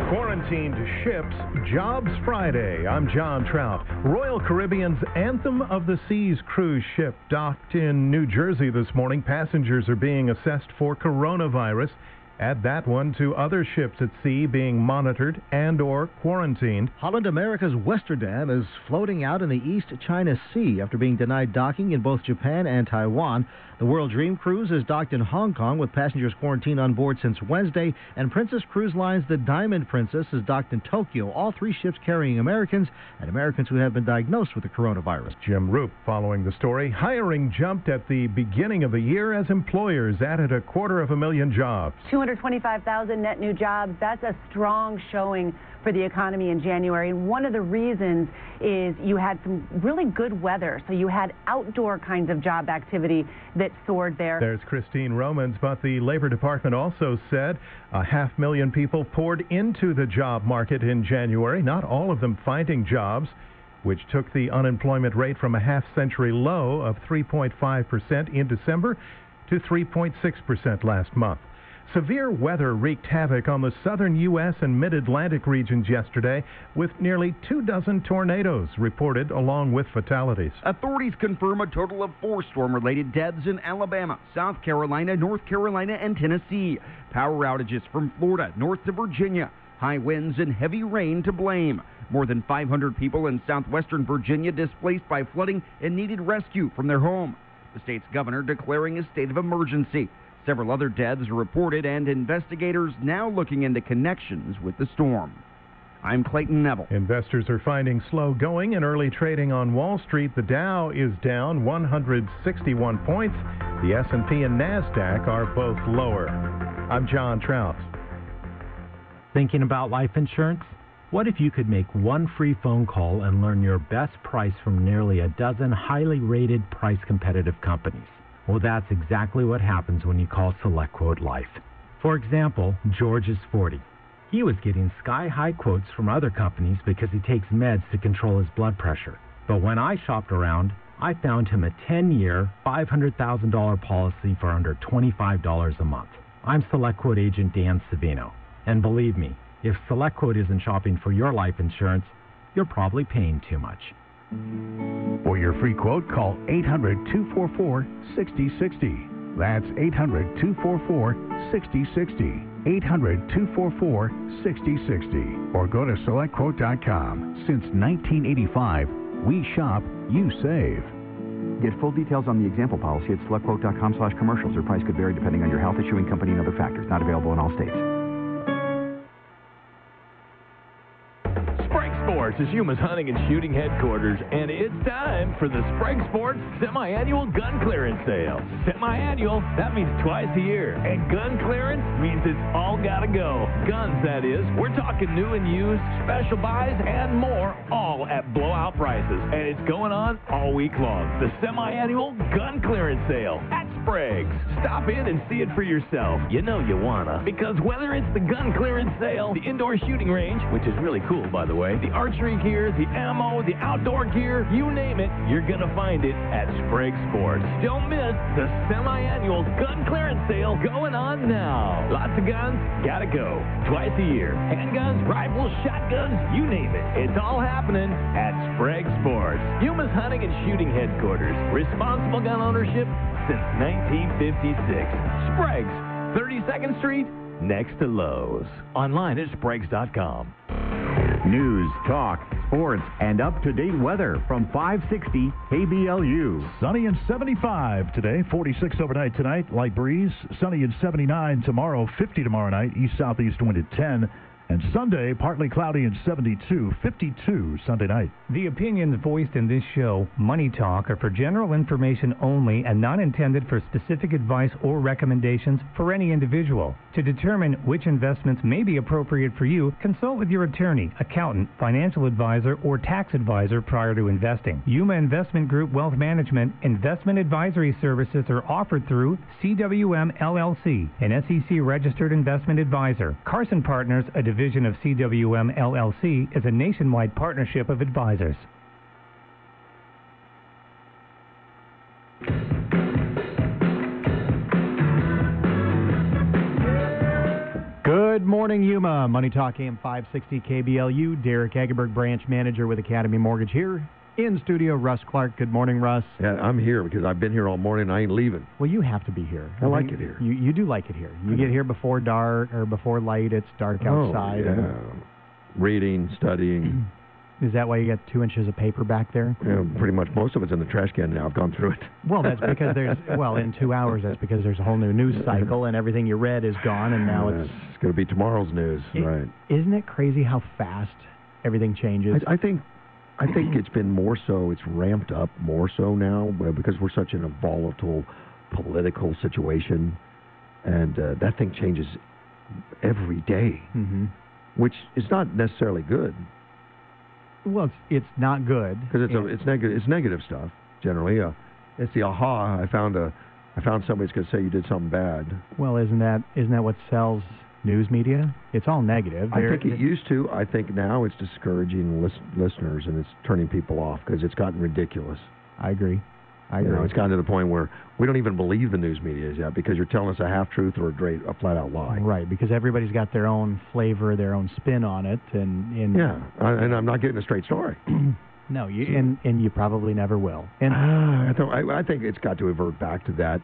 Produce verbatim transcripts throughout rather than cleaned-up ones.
Quarantined ships, Jobs Friday. I'm John Trout. Royal Caribbean's Anthem of the Seas cruise ship docked in New Jersey this morning. Passengers are being assessed for coronavirus. Add that one to other ships at sea being monitored and or quarantined. Holland America's Westerdam is floating out in the East China Sea after being denied docking in both Japan and Taiwan. The World Dream Cruise is docked in Hong Kong with passengers quarantined on board since Wednesday, and Princess Cruise Line's The Diamond Princess is docked in Tokyo. All three ships carrying Americans and Americans who have been diagnosed with the coronavirus. Jim Roop following the story. Hiring jumped at the beginning of the year as employers added a quarter of a million jobs. two hundred twenty-five thousand net new jobs. That's a strong showing for the economy in January. And one of the reasons is you had some really good weather. So you had outdoor kinds of job activity that soared there. There's Christine Romans, but the Labor Department also said a half million people poured into the job market in January, not all of them finding jobs, which took the unemployment rate from a half-century low of three point five percent in December to three point six percent last month. Severe weather wreaked havoc on the southern U S and mid-Atlantic regions yesterday, with nearly two dozen tornadoes reported along with fatalities. Authorities confirm a total of four storm-related deaths in Alabama, South Carolina, North Carolina, and Tennessee. Power outages from Florida north to Virginia. High winds and heavy rain to blame. More than five hundred people in southwestern Virginia displaced by flooding and needed rescue from their home. The state's governor declaring a state of emergency. Several other deaths are reported, and investigators now looking into connections with the storm. I'm Clayton Neville. Investors are finding slow going in early trading on Wall Street. The Dow is down one hundred sixty-one points. The S and P and NASDAQ are both lower. I'm John Trout. Thinking about life insurance? What if you could make one free phone call and learn your best price from nearly a dozen highly rated, price-competitive companies? Well, that's exactly what happens when you call SelectQuote Life. For example, George is forty. He was getting sky-high quotes from other companies because he takes meds to control his blood pressure. But when I shopped around, I found him a ten-year, five hundred thousand dollars policy for under twenty-five dollars a month. I'm SelectQuote agent Dan Savino. And believe me, if SelectQuote isn't shopping for your life insurance, you're probably paying too much. For your free quote, call eight hundred, two four four, six zero six zero. That's eight hundred, two four four, six zero six zero. eight hundred, two four four, six zero six zero. Or go to select quote dot com. Since nineteen eighty-five, we shop, you save. Get full details on the example policy at select quote dot com slash commercials. Your price could vary depending on your health, issuing company, and other factors. Not available in all states. Sports is Yuma's hunting and shooting headquarters, and it's time for the Sprague Sports Semi-Annual Gun Clearance Sale. Semi-annual, that means twice a year, and gun clearance means it's all gotta go. Guns, that is. We're talking new and used, special buys, and more, all at blowout prices, and it's going on all week long. The Semi-Annual Gun Clearance Sale at Sprague's. Stop in and see it for yourself. You know you wanna, because whether it's the gun clearance sale, the indoor shooting range, which is really cool, by the way, the archery gear, the ammo, the outdoor gear, you name it, you're going to find it at Sprague Sports. Don't miss the semi-annual gun clearance sale going on now. Lots of guns, gotta go. Twice a year. Handguns, rifles, shotguns, you name it. It's all happening at Sprague Sports. Yuma's hunting and shooting headquarters. Responsible gun ownership since nineteen fifty-six. Sprague's, thirty-second Street, next to Lowe's. Online at spragues dot com. News, talk, sports, and up-to-date weather from five sixty K B L U. Sunny and seventy-five today, forty-six overnight tonight, light breeze. Sunny and seventy-nine tomorrow, fifty tomorrow night, east-southeast wind at ten. And Sunday, partly cloudy and seventy-two, fifty-two Sunday night. The opinions voiced in this show, Money Talk, are for general information only and not intended for specific advice or recommendations for any individual. To determine which investments may be appropriate for you, consult with your attorney, accountant, financial advisor, or tax advisor prior to investing. Yuma Investment Group Wealth Management investment advisory services are offered through C W M L L C, an S E C-registered investment advisor. Carson Partners, a division of C W M L L C, is a nationwide partnership of advisors. Good morning, Yuma. Money Talk A M five sixty K B L U. Derek Egerberg, branch manager with Academy Mortgage here. In studio, Russ Clark. Good morning, Russ. Yeah, I'm here because I've been here all morning and I ain't leaving. Well, you have to be here. I, I like it here. You you do like it here. You get here before dark or before light. It's dark outside. Oh, yeah. Reading, studying. Is that why you got two inches of paper back there? Yeah, pretty much. Most of it's in the trash can now. I've gone through it. Well, that's because there's, well, in two hours, that's because there's a whole new news cycle and everything you read is gone and now it's... It's going to be tomorrow's news, it, right. Isn't it crazy how fast everything changes? I, I think I think it's been more so, it's ramped up more so now because we're such in a volatile political situation and uh, that thing changes every day, mm-hmm. which is not necessarily good. Well, it's it's not good because it's a, it's negative. It's negative stuff generally. Uh, it's the aha. I found a, I found somebody's going to say you did something bad. Well, isn't that isn't that what sells news media? It's all negative. I They're, think it used to. I think now it's discouraging lis- listeners and it's turning people off because it's gotten ridiculous. I agree. I agree. You know, it's gotten to the point where we don't even believe the news media yet because you're telling us a half truth or a, great, a flat out lie. Right, because everybody's got their own flavor, their own spin on it, and, and yeah, I, and I'm not getting a straight story. No, you so. and and you probably never will. And uh, I, th- I, I think it's got to revert back to that,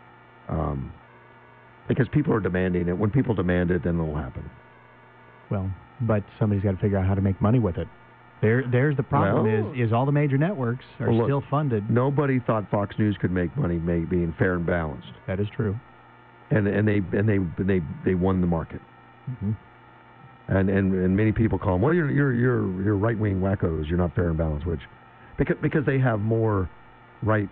um, because people are demanding it. When people demand it, then it'll happen. Well, but somebody's got to figure out how to make money with it. There, there's the problem well, is, is all the major networks are well, look, still funded. Nobody thought Fox News could make money make, being fair and balanced. That is true. And and they and they they they won the market. Mm-hmm. And, and and many people call them, well, you're you're you're you're right wing wackos. You're not fair and balanced, which because because they have more right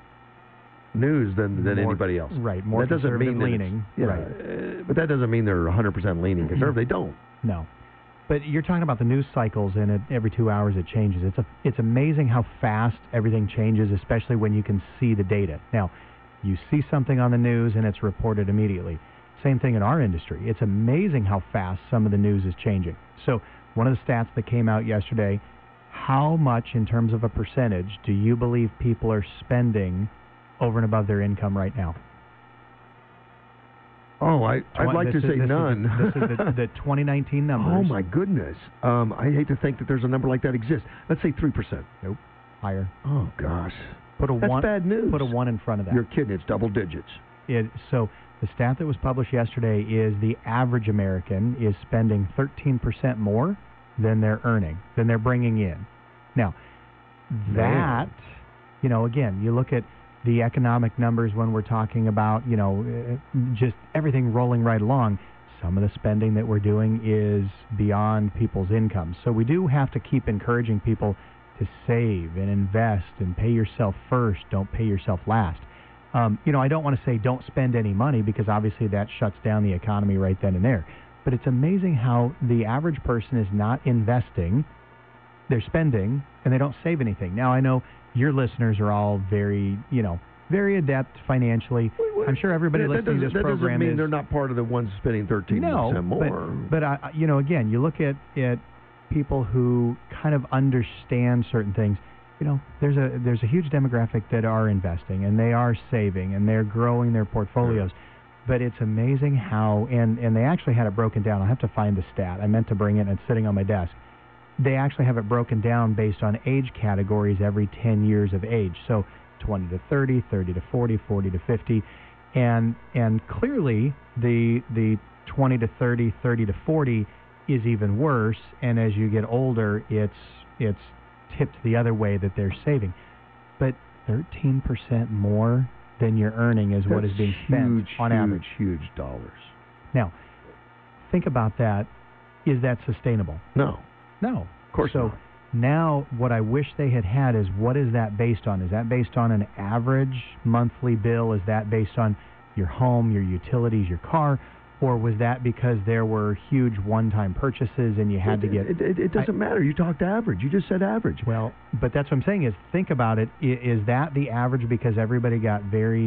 news than than more, anybody else. Right, more that doesn't mean leaning. Yeah, right. Uh, but that doesn't mean they're one hundred percent leaning conservative. They don't. No. But you're talking about the news cycles, and it, every two hours it changes. It's a, it's amazing how fast everything changes, especially when you can see the data. Now, you see something on the news, and it's reported immediately. Same thing in our industry. It's amazing how fast some of the news is changing. So one of the stats that came out yesterday, how much in terms of a percentage do you believe people are spending over and above their income right now? Oh, I, I'd like this to is, say this none. Is the, this is the, the twenty nineteen numbers. Oh, my goodness. Um, I hate to think that there's a number like that exists. Let's say three percent. Nope. Higher. Oh, gosh. Put a That's one, bad news. Put a one in front of that. You're kidding. It's double digits. It, so the stat that was published yesterday is the average American is spending thirteen percent more than they're earning, than they're bringing in. Now, that, Man. you know, again, you look at the economic numbers when we're talking about, you know, just everything rolling right along. Some of the spending that we're doing is beyond people's incomes. So we do have to keep encouraging people to save and invest and pay yourself first. Don't pay yourself last. Um, you know, I don't want to say don't spend any money because obviously that shuts down the economy right then and there. But it's amazing how the average person is not investing. They're spending and they don't save anything. Now, I know your listeners are all very, you know, very adept financially. I'm sure everybody that, listening that to this that program doesn't mean is, they're not part of the ones spending thirteen percent no, more. But, but I, you know, again, you look at, at people who kind of understand certain things. You know, there's a there's a huge demographic that are investing and they are saving and they're growing their portfolios. Sure. But it's amazing how, and, and they actually had it broken down. I'll have to find the stat. I meant to bring it and it's sitting on my desk. They actually have it broken down based on age categories every ten years of age. So twenty to thirty, thirty to forty, forty to fifty. And and clearly the the twenty to thirty, thirty to forty is even worse. And as you get older, it's it's tipped the other way that they're saving. But thirteen percent more than you're earning is That's what is being spent huge, on huge, average. Huge dollars. Now, think about that. Is that sustainable? No. No. Of course so not. Now what I wish they had had is what is that based on? Is that based on an average monthly bill? Is that based on your home, your utilities, your car? Or was that because there were huge one-time purchases and you had it, to get... It, it, it doesn't I, matter. You talked average. You just said average. Well, but that's what I'm saying is think about it. Is that the average because everybody got very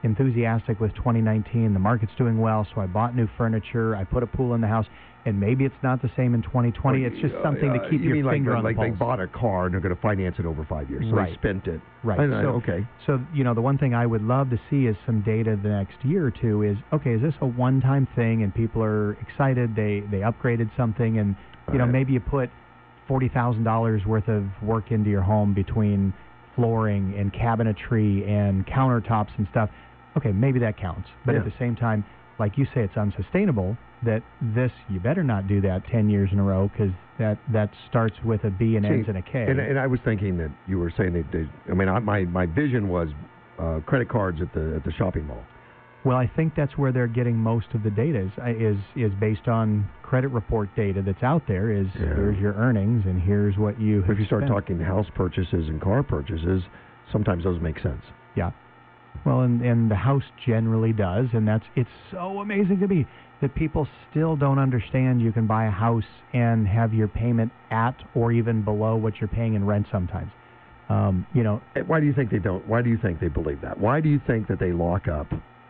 enthusiastic with twenty nineteen. The market's doing well, so I bought new furniture. I put a pool in the house, and maybe it's not the same in twenty twenty. It's just something uh, to keep you your mean finger like, on like the pulse. they bought a car and they're going to finance it over five years, so Right. they spent it. Right. I know, so, okay. So, you know, the one thing I would love to see is some data the next year or two is, okay, is this a one-time thing and people are excited, they, they upgraded something, and, you know, Right. maybe you put forty thousand dollars worth of work into your home between flooring and cabinetry and countertops and stuff. Okay, maybe that counts. But at Yeah. the same time, like you say, it's unsustainable that this, you better not do that ten years in a row because that, that starts with a B and See, ends in a K. And, and I was thinking that you were saying that, they, I mean, I, my, my vision was uh, credit cards at the at the shopping mall. Well, I think that's where they're getting most of the data is is, is based on credit report data that's out there. Is Yeah. here's your earnings and here's what you have If you start spent. talking house purchases and car purchases, sometimes those make sense. Yeah. Well, and, and the house generally does, and that's it's so amazing to me that people still don't understand you can buy a house and have your payment at or even below what you're paying in rent sometimes. Um, you know, Why do you think they don't? Why do you think they believe that? Why do you think that they lock up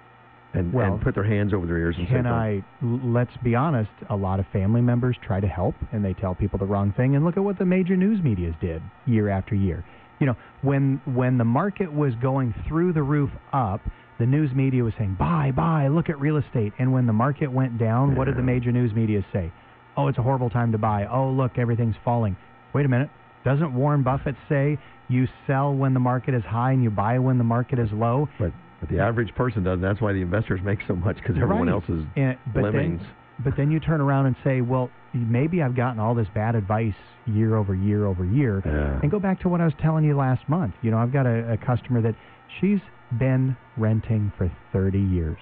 and, Well, and put their hands over their ears and Can say, I, l- let's be honest, a lot of family members try to help and they tell people the wrong thing. And look at what the major news medias did year after year. You know, when when the market was going through the roof up, the news media was saying, buy, buy, look at real estate. And when the market went down, what did the major news media say? Oh, it's a horrible time to buy. Oh, look, everything's falling. Wait a minute. Doesn't Warren Buffett say you sell when the market is high and you buy when the market is low? But, but the average person doesn't. That's why the investors make so much because everyone Right. else is And- but lemmings. Then, but then you turn around and say, well, maybe I've gotten all this bad advice year over year over year. Yeah. And go back to what I was telling you last month. You know, I've got a, a customer that she's been renting for thirty years.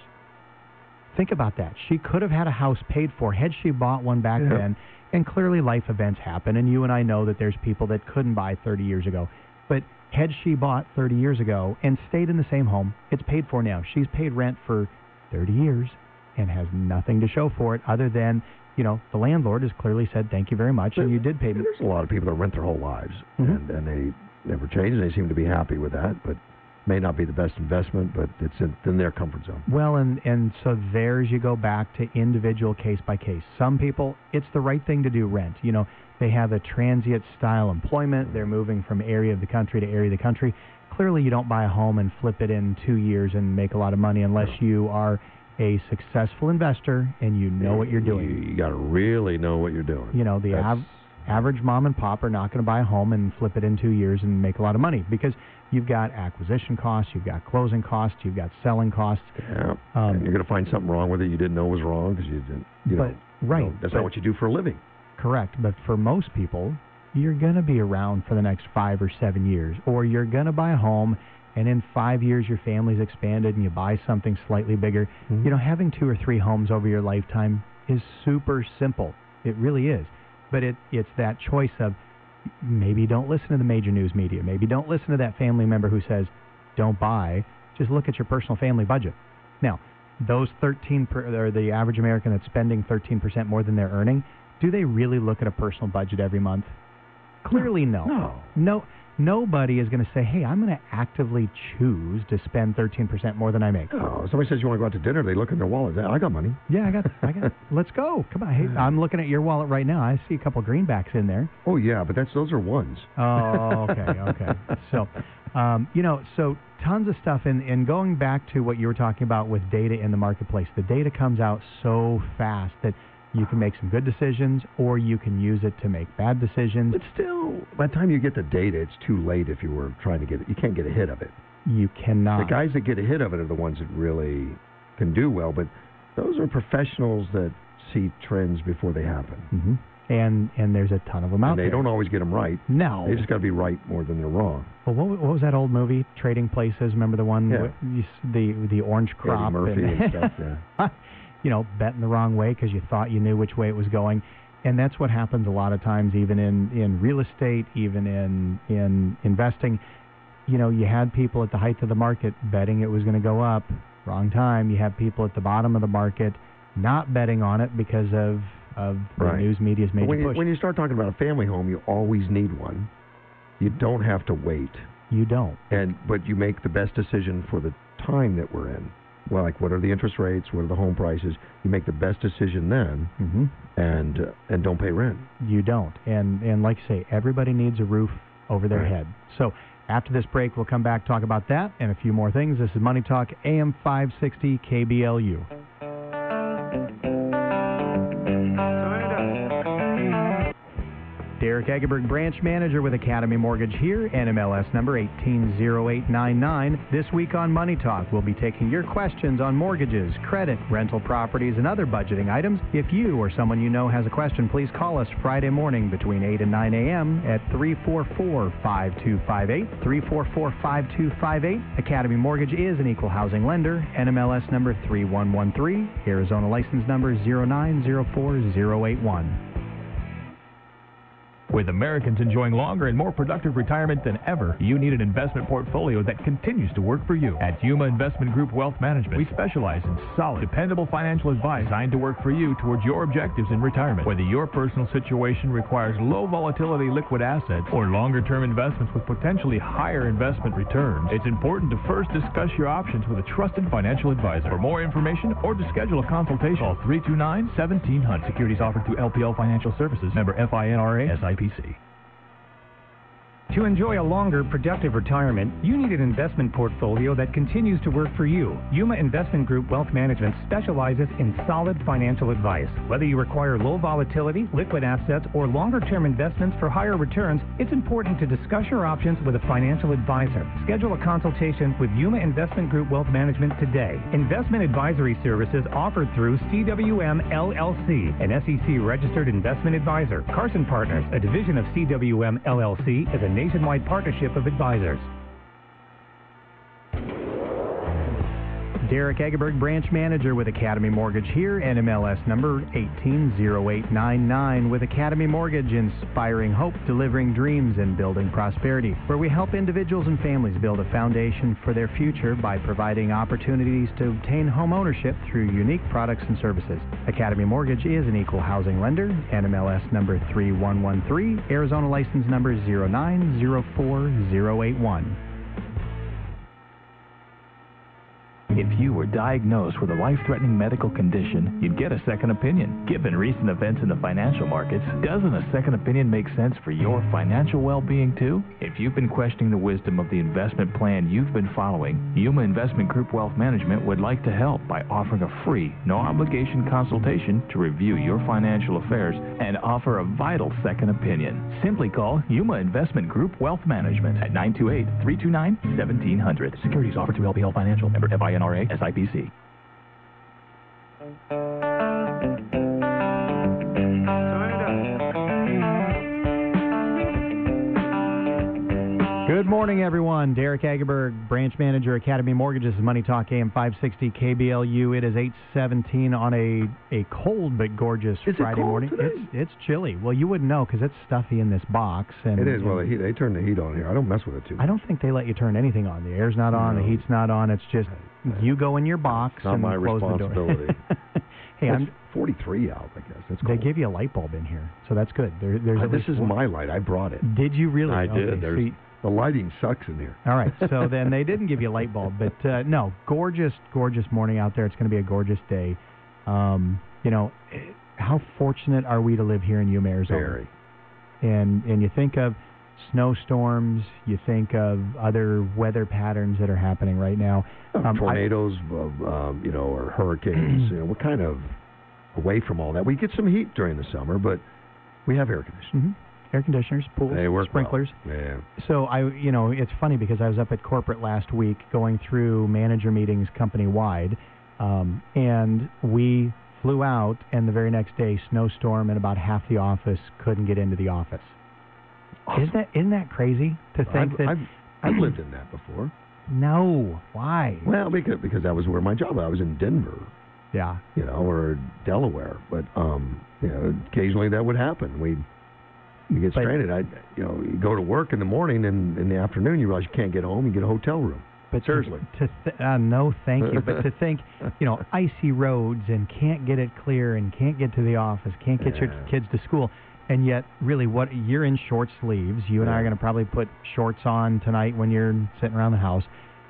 Think about that. She could have had a house paid for had she bought one back Yeah. then. And clearly life events happen, and you and I know that there's people that couldn't buy thirty years ago. But had she bought thirty years ago and stayed in the same home, it's paid for now. She's paid rent for thirty years and has nothing to show for it other than, you know, the landlord has clearly said, thank you very much, and you did pay me. There's a lot of people that rent their whole lives, Mhm. and, and they never change, and they seem to be happy with that, but may not be the best investment, but it's in, in their comfort zone. Well, and, and so there's you go back to individual case by case. Some people, it's the right thing to do rent. You know, they have a transient style employment. They're moving from area of the country to area of the country. Clearly, you don't buy a home and flip it in two years and make a lot of money unless you are a successful investor and you know what you're doing. You, you got to really know what you're doing. You know, the That's- av- average mom and pop are not going to buy a home and flip it in two years and make a lot of money because you've got acquisition costs, you've got closing costs, you've got selling costs. Yeah, Um, and you're going to find something wrong with it you didn't know was wrong because you didn't, you But- know, right, you know, that's but- not what you do for a living. Correct, but for most people, you're going to be around for the next five or seven years, or you're going to buy a home, and in five years your family's expanded and you buy something slightly bigger. Mhm. You know, having two or three homes over your lifetime is super simple. It really is. But it it's that choice of maybe don't listen to the major news media. Maybe don't listen to that family member who says, don't buy. Just look at your personal family budget. Now, those thirteen, per, or the average American that's spending thirteen percent more than they're earning, do they really look at a personal budget every month? Clearly, no. No. No. Nobody is going to say, hey, I'm going to actively choose to spend thirteen percent more than I make. Oh, somebody says you want to go out to dinner, they look in their wallet. I got money. Yeah, I got, I got. Let's go. Come on. Hey, I'm looking at your wallet right now. I see a couple greenbacks in there. Oh yeah, but that's those are ones. Oh, okay, okay. So, um, you know, so tons of stuff. And, and going back to what you were talking about with data in the marketplace, the data comes out so fast that you can make some good decisions or you can use it to make bad decisions. But still, by the time you get the data, it's too late if you were trying to get it. You can't get a hit of it. You cannot. The guys that get a hit of it are the ones that really can do well, but those are professionals that see trends before they happen. hmm And and there's a ton of them out And they there. don't always get them right. No. They just got to be right more than they're wrong. Well, what, what was that old movie, Trading Places? Remember the one, Yeah. with you s- the the orange crop? Eddie Murphy and stuff, yeah. You know, betting the wrong way because you thought you knew which way it was going. And that's what happens a lot of times, even in, in real estate, even in in investing. You know, you had people at the height of the market betting it was going to go up. Wrong time. You have people at the bottom of the market not betting on it because of, of the Right. news media's But major when you, push. when you start talking about a family home, you always need one. You don't have to wait. You don't. And but you make the best decision for the time that we're in. Well, like what are the interest rates? What are the home prices? You make the best decision then, mm-hmm. and uh, and don't pay rent. You don't. And and like you say, everybody needs a roof over their Right. head. So after this break, we'll come back, talk about that and a few more things. This is Money Talk, A M five sixty K B L U. Derek Egerberg, branch manager with Academy Mortgage here, N M L S number one eight zero eight nine nine. This week on Money Talk, we'll be taking your questions on mortgages, credit, rental properties, and other budgeting items. If you or someone you know has a question, please call us Friday morning between eight and nine a.m. at three four four, five two five eight, three four four, five two five eight. Academy Mortgage is an equal housing lender, N M L S number three one one three, Arizona license number zero nine zero four zero eight one. With Americans enjoying longer and more productive retirement than ever, you need an investment portfolio that continues to work for you. At Yuma Investment Group Wealth Management, we specialize in solid, dependable financial advice designed to work for you towards your objectives in retirement. Whether your personal situation requires low volatility liquid assets or longer-term investments with potentially higher investment returns, it's important to first discuss your options with a trusted financial advisor. For more information or to schedule a consultation, call three two nine, one seven zero zero. Securities offered through L P L Financial Services, member F I N R A, S I P C. To enjoy a longer, productive retirement, you need an investment portfolio that continues to work for you. Yuma Investment Group Wealth Management specializes in solid financial advice. Whether you require low volatility, liquid assets, or longer-term investments for higher returns, it's important to discuss your options with a financial advisor. Schedule a consultation with Yuma Investment Group Wealth Management today. Investment advisory services offered through C W M L L C, an S E C-registered investment advisor. Carson Partners, a division of C W M L L C, is a nationwide partnership of advisors. Derek Egerberg, branch manager with Academy Mortgage here, N M L S number one eight zero eight nine nine. With Academy Mortgage, inspiring hope, delivering dreams, and building prosperity, where we help individuals and families build a foundation for their future by providing opportunities to obtain home ownership through unique products and services. Academy Mortgage is an equal housing lender, N M L S number three one one three, Arizona license number zero nine zero four zero eight one. If you were diagnosed with a life-threatening medical condition, you'd get a second opinion. Given recent events in the financial markets, doesn't a second opinion make sense for your financial well-being too? If you've been questioning the wisdom of the investment plan you've been following, Yuma Investment Group Wealth Management would like to help by offering a free, no-obligation consultation to review your financial affairs and offer a vital second opinion. Simply call Yuma Investment Group Wealth Management at nine two eight, three two nine, one seven zero zero. Securities offered through L P L Financial, member F I N R A, S I P C. Good morning, everyone. Derek Egerberg, branch manager, Academy Mortgage. This is Money Talk, A M five sixty K B L U. It is eight seventeen on a, a cold but gorgeous Is Friday it cold morning. today? It's it's chilly. Well, you wouldn't know because it's stuffy in this box. And It is. Well, the heat, they turn the heat on here. I don't mess with it too much. I don't think they let you turn anything on. The air's not on. No. The heat's not on. It's just you go in your box It's not and my close the door. responsibility. Hey, It's I'm, forty-three out, I guess. That's they cold. give you a light bulb in here, so that's good. There, there's Uh, at this least is one. my light. I brought it. Did you really? I Okay, did. There's, sweet. the lighting sucks in here. All right, so then they didn't give you a light bulb, but uh, no, gorgeous, gorgeous morning out there. It's going to be a gorgeous day. Um, you know, how fortunate are we to live here in Yuma, Arizona? Very. And and you think of snowstorms, you think of other weather patterns that are happening right now. Um, Tornadoes, uh, um, you know, or hurricanes. you know, we're kind of away from all that. We get some heat during the summer, but we have air conditioning. Mm-hmm. Air conditioners, pools, They work sprinklers. well. Yeah. So I, you know, it's funny because I was up at corporate last week going through manager meetings company-wide, um, and we flew out, and the very next day, snowstorm, and about half the office couldn't get into the office. Awesome. Isn't that isn't that crazy to think I've, that? I've, I've lived in that before. No, why? Well, because because that was where my job. I was in Denver, Yeah, you know, or Delaware. But um, you know, occasionally that would happen. We you get But- stranded. I, you know, you go to work in the morning, and in the afternoon you realize you can't get home. You get a hotel room. but Seriously. to, to th- uh, no, thank you. But to think, you know, icy roads and can't get it clear and can't get to the office, can't get your Yeah. kids to school, and yet really, what you're in short sleeves. You and I are Yeah. going to probably put shorts on tonight when you're sitting around the house. You know,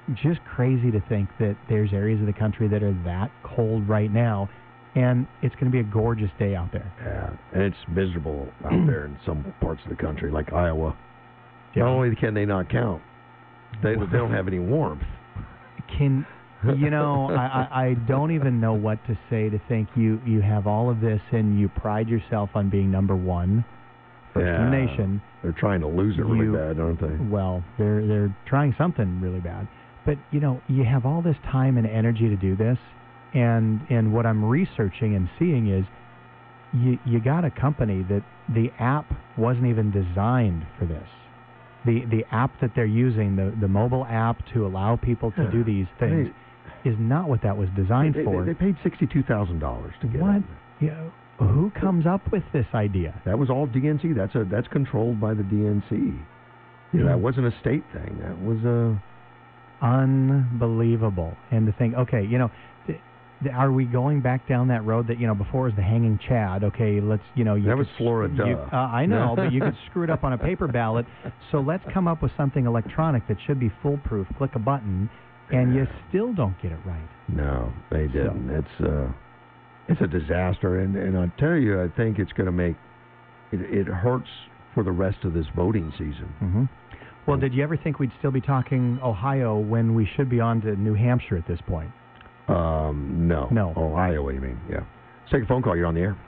just crazy to think that there's areas of the country that are that cold right now, and it's going to be a gorgeous day out there. Yeah, and it's miserable out there in some parts of the country, like Iowa. Yeah. Not only can they not count, they, they don't have any warmth. Can you know? I, I, I don't even know what to say to think you you have all of this and you pride yourself on being number one, first yeah. in the nation. They're trying to lose it really You- bad, aren't they? Well, they're they're trying something really bad, but you know you have all this time and energy to do this, and and what I'm researching and seeing is, you you got a company that the app wasn't even designed for this. The the app that they're using, the the mobile app to allow people to Yeah. do these things, is not what that was designed They, for. they, they paid sixty-two thousand dollars to get What? it. Yeah, who comes up with this idea? That was all D N C. That's a that's controlled by the D N C. You know, that wasn't a state thing. That was a Unbelievable. And to think, okay, you know, th- th- are we going back down that road that, you know, before was the hanging Chad? Okay, let's, you know, you That was could- Florida. you- uh, I know, but you could screw it up on a paper ballot. So let's come up with something electronic that should be foolproof. Click a button, and you still don't get it right. no, they didn't. It's uh, it's a disaster, and and I tell you, I think it's going to make it, it hurts for the rest of this voting season. Mm-hmm. Well, did you ever think we'd still be talking Ohio when we should be on to New Hampshire at this point? Um, no, No. Oh, Iowa, you mean? Yeah. Let's take a phone call. You're on the air.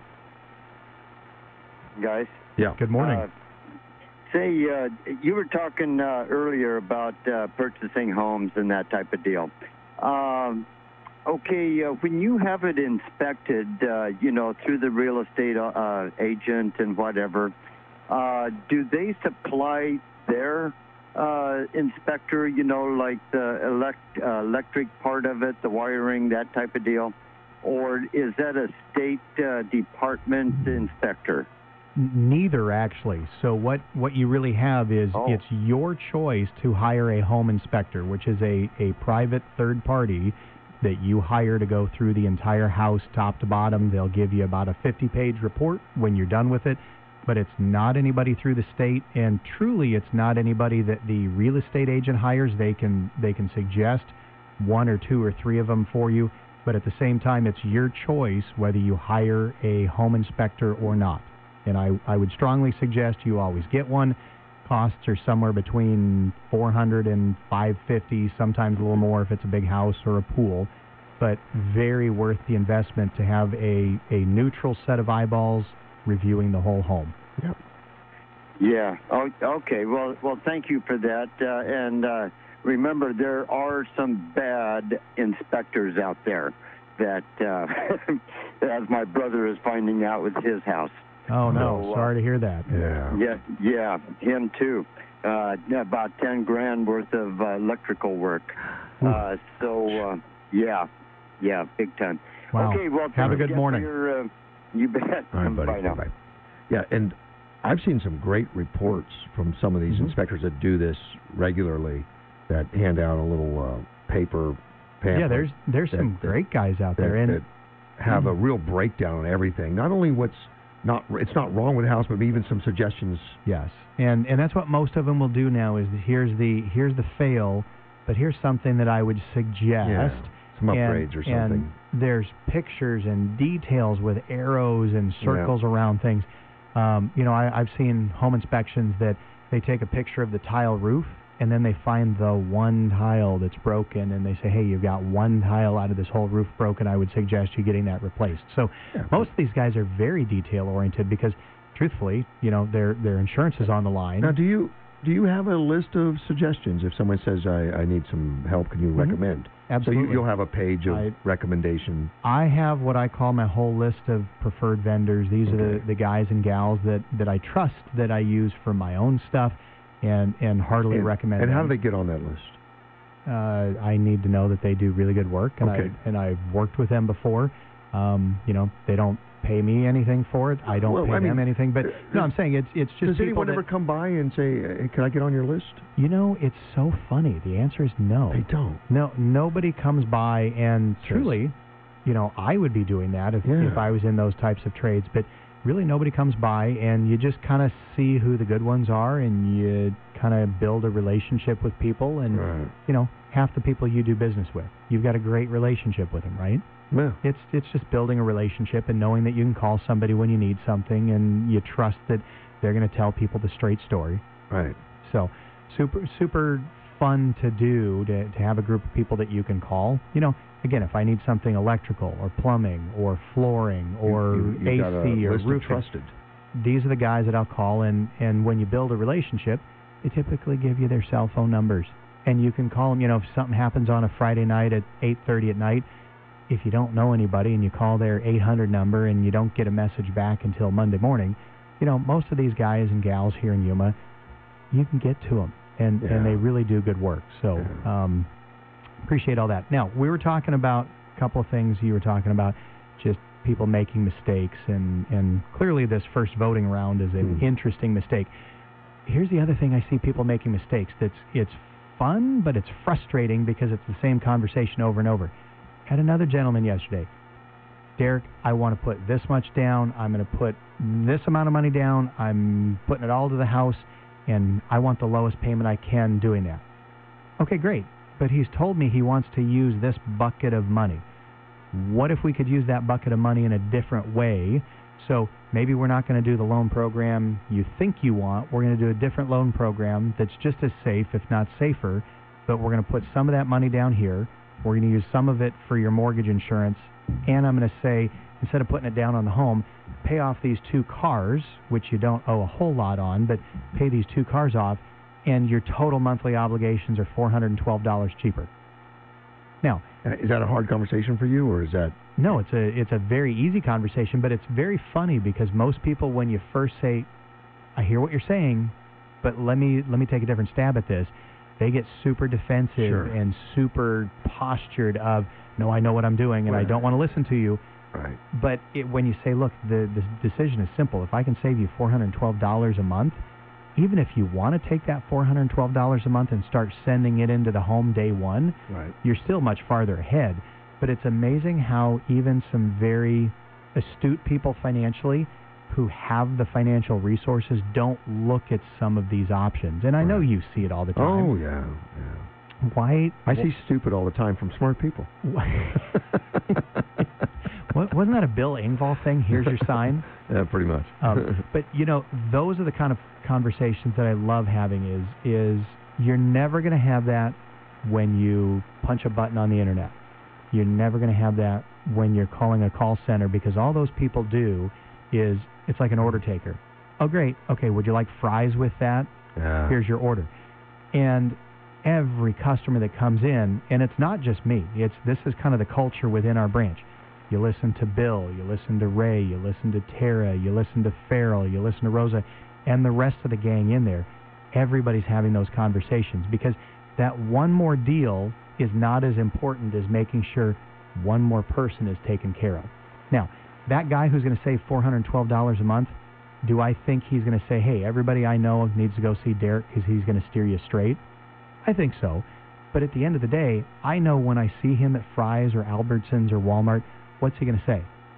Guys. Yeah. Good morning. Uh, say, uh, you were talking uh, earlier about uh, purchasing homes and that type of deal. Um, okay, uh, when you have it inspected, uh, you know, through the real estate uh, agent and whatever, uh, do they supply their uh, inspector, you know, like the elect, uh, electric part of it, the wiring, that type of deal? Or is that a state uh, department inspector? N- Neither, actually. So what, what you really have is Oh. it's your choice to hire a home inspector, which is a, a private third party that you hire to go through the entire house top to bottom. They'll give you about a fifty-page report when you're done with it, but it's not anybody through the state, and truly it's not anybody that the real estate agent hires. They can they can suggest one or two or three of them for you, but at the same time, it's your choice whether you hire a home inspector or not. And I, I would strongly suggest you always get one. Costs are somewhere between four hundred dollars and five hundred fifty dollars, sometimes a little more if it's a big house or a pool, but very worth the investment to have a, a neutral set of eyeballs reviewing the whole home. Yep. Yeah. Oh, okay. Well, well, thank you for that. Uh, and uh, remember, there are some bad inspectors out there that, uh, as my brother is finding out with his house. Oh, no. So, uh, Sorry to hear that. Yeah. Yeah, yeah, him too. Uh, about ten grand worth of uh, electrical work. Uh, so, uh, yeah, yeah, big time. Wow. Okay, well, Have a thanks good again morning. for Your, uh, you bet. All right, buddy. Bye now. Bye. Yeah, and I've seen some great reports from some of these Mhm. inspectors that do this regularly, that hand out a little uh, paper pamphlet. Yeah, there's there's that- some that- great guys out there, that, and that have a real breakdown on everything. Not only what's not it's not wrong with the house, but even some suggestions. yes, and and that's what most of them will do now. Is here's the here's the fail, but here's something that I would suggest. Yeah, some And- upgrades or something. And there's pictures and details with arrows and circles around things. Um, you know, I, I've seen home inspections that they take a picture of the tile roof and then they find the one tile that's broken and they say, hey, you've got one tile out of this whole roof broken. I would suggest you getting that replaced. So Yeah. most of these guys are very detail oriented because, truthfully, you know, their their insurance is on the line. Now, do you do you have a list of suggestions? If someone says, I, I need some help, can you Mhm. recommend? Absolutely. So you, you'll have a page of I- recommendation. I have what I call my whole list of preferred vendors. These are Okay. the, the guys and gals that, that I trust, that I use for my own stuff, and, and heartily and, recommend And how them. do they get on that list? Uh, I need to know that they do really good work, and, Okay. I, and I've worked with them before. Um, you know, they don't pay me anything for it. I don't Well, pay I them mean, anything. But no, I'm saying it's it's just Does people anyone that, ever come by and say, hey, can I get on your list? you know, it's so funny. The answer is no. They don't. No, nobody comes by, and Says- truly, you know, I would be doing that if, Yeah. if I was in those types of trades. But really nobody comes by, and you just kind of see who the good ones are, and you kind of build a relationship with people, and Right. you know, half the people you do business with, you've got a great relationship with them, right? Yeah. It's it's just building a relationship and knowing that you can call somebody when you need something, and you trust that they're going to tell people the straight story. Right. So, super super fun to do to to have a group of people that you can call. You know, again, if I need something electrical or plumbing or flooring or You- you- you've got A a C or list of roofing, trusted. these are the guys that I'll call, and and when you build a relationship, they typically give you their cell phone numbers, and you can call them. You know, if something happens on a Friday night at eight thirty at night, if you don't know anybody and you call their eight hundred number and you don't get a message back until Monday morning, you know, most of these guys and gals here in Yuma, you can get to them, and, Yeah. and they really do good work. So um, appreciate all that. Now, we were talking about a couple of things. You were talking about just people making mistakes, and, and clearly this first voting round is an Hmm. interesting mistake. Here's the other thing I see people making mistakes. That's it's fun, but it's frustrating because it's the same conversation over and over. Had another gentleman yesterday. Derek, I want to put this much down. I'm going to put this amount of money down. I'm putting it all to the house, and I want the lowest payment I can doing that. Okay, great. But he's told me he wants to use this bucket of money. What if we could use that bucket of money in a different way? So maybe we're not going to do the loan program you think you want. We're going to do a different loan program that's just as safe, if not safer, but we're going to put some of that money down here. We're going to use some of it for your mortgage insurance, and I'm going to say, instead of putting it down on the home, pay off these two cars, which you don't owe a whole lot on, but pay these two cars off, and your total monthly obligations are four hundred twelve dollars cheaper. Now, Uh, is that a hard conversation for you, or is that? no, it's a it's a very easy conversation, but it's very funny because most people, when you first say, "I hear what you're saying, but let me let me take a different stab at this," they get super defensive Sure. and super postured of, "No, I know what I'm doing, and I Right. don't want to listen to you." Right. But it, when you say, "Look, the the decision is simple. If I can save you four hundred twelve dollars a month, even if you want to take that four hundred twelve dollars a month and start sending it into the home day one, Right. you're still much farther ahead." But it's amazing how even some very astute people financially who have the financial resources don't look at some of these options. And I know you see it all the time. Oh yeah, yeah. Why? I see stupid all the time from smart people. What, wasn't that a Bill Engvall thing? Here's your sign. Yeah, pretty much. Um, but you know, those are the kind of conversations that I love having. Is is you're never going to have that when you punch a button on the internet. You're never going to have that when you're calling a call center, because all those people do is it's like an order taker. Oh, great. Okay, would you like fries with that? Yeah. Here's your order. And every customer that comes in, and it's not just me. It's this is kind of the culture within our branch. You listen to Bill, you listen to Ray, you listen to Tara, you listen to Farrell, you listen to Rosa, and the rest of the gang in there. Everybody's having those conversations because that one more deal is not as important as making sure one more person is taken care of. Now, that guy who's going to save four hundred twelve dollars a month, do I think he's going to say, "Hey, everybody I know needs to go see Derek because he's going to steer you straight"? I think so. But at the end of the day, I know when I see him at Fry's or Albertsons or Walmart, what's he going to say?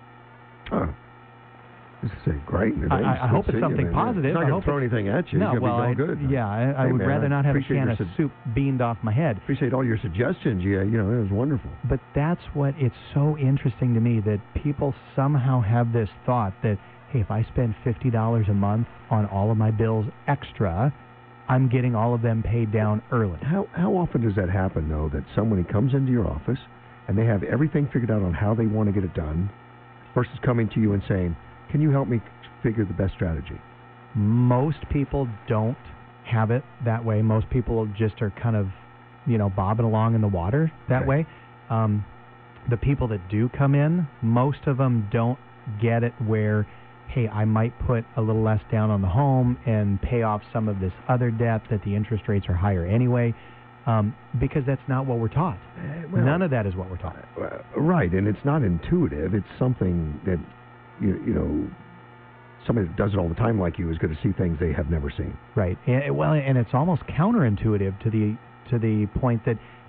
Oh. Just say, great. I, I, I hope it's something positive. He's not I going hope to throw it's- anything at you. No, He's well, going to I, be all good. yeah, I, I Hey, would man, rather I not have a appreciate can your of sug- soup beamed off my head. Appreciate all your suggestions. Yeah, you know, it was wonderful. But that's what it's so interesting to me, that people somehow have this thought that, hey, if I spend fifty dollars a month on all of my bills extra, I'm getting all of them paid down early. How how often does that happen, though, that somebody comes into your office and they have everything figured out on how they want to get it done versus coming to you and saying, "Can you help me figure the best strategy?" Most people don't have it that way. Most people just are kind of, you know, bobbing along in the water that Okay. way. Um, the people that do come in, most of them don't get it where, hey, I might put a little less down on the home and pay off some of this other debt that the interest rates are higher anyway, um, because that's not what we're taught. well- None of that is what we're taught. Uh, right, and it's not intuitive. It's something that, you, you know, somebody that does it all the time like you is going to see things they have never seen. Right. And, well, and it's almost counterintuitive to the to the point that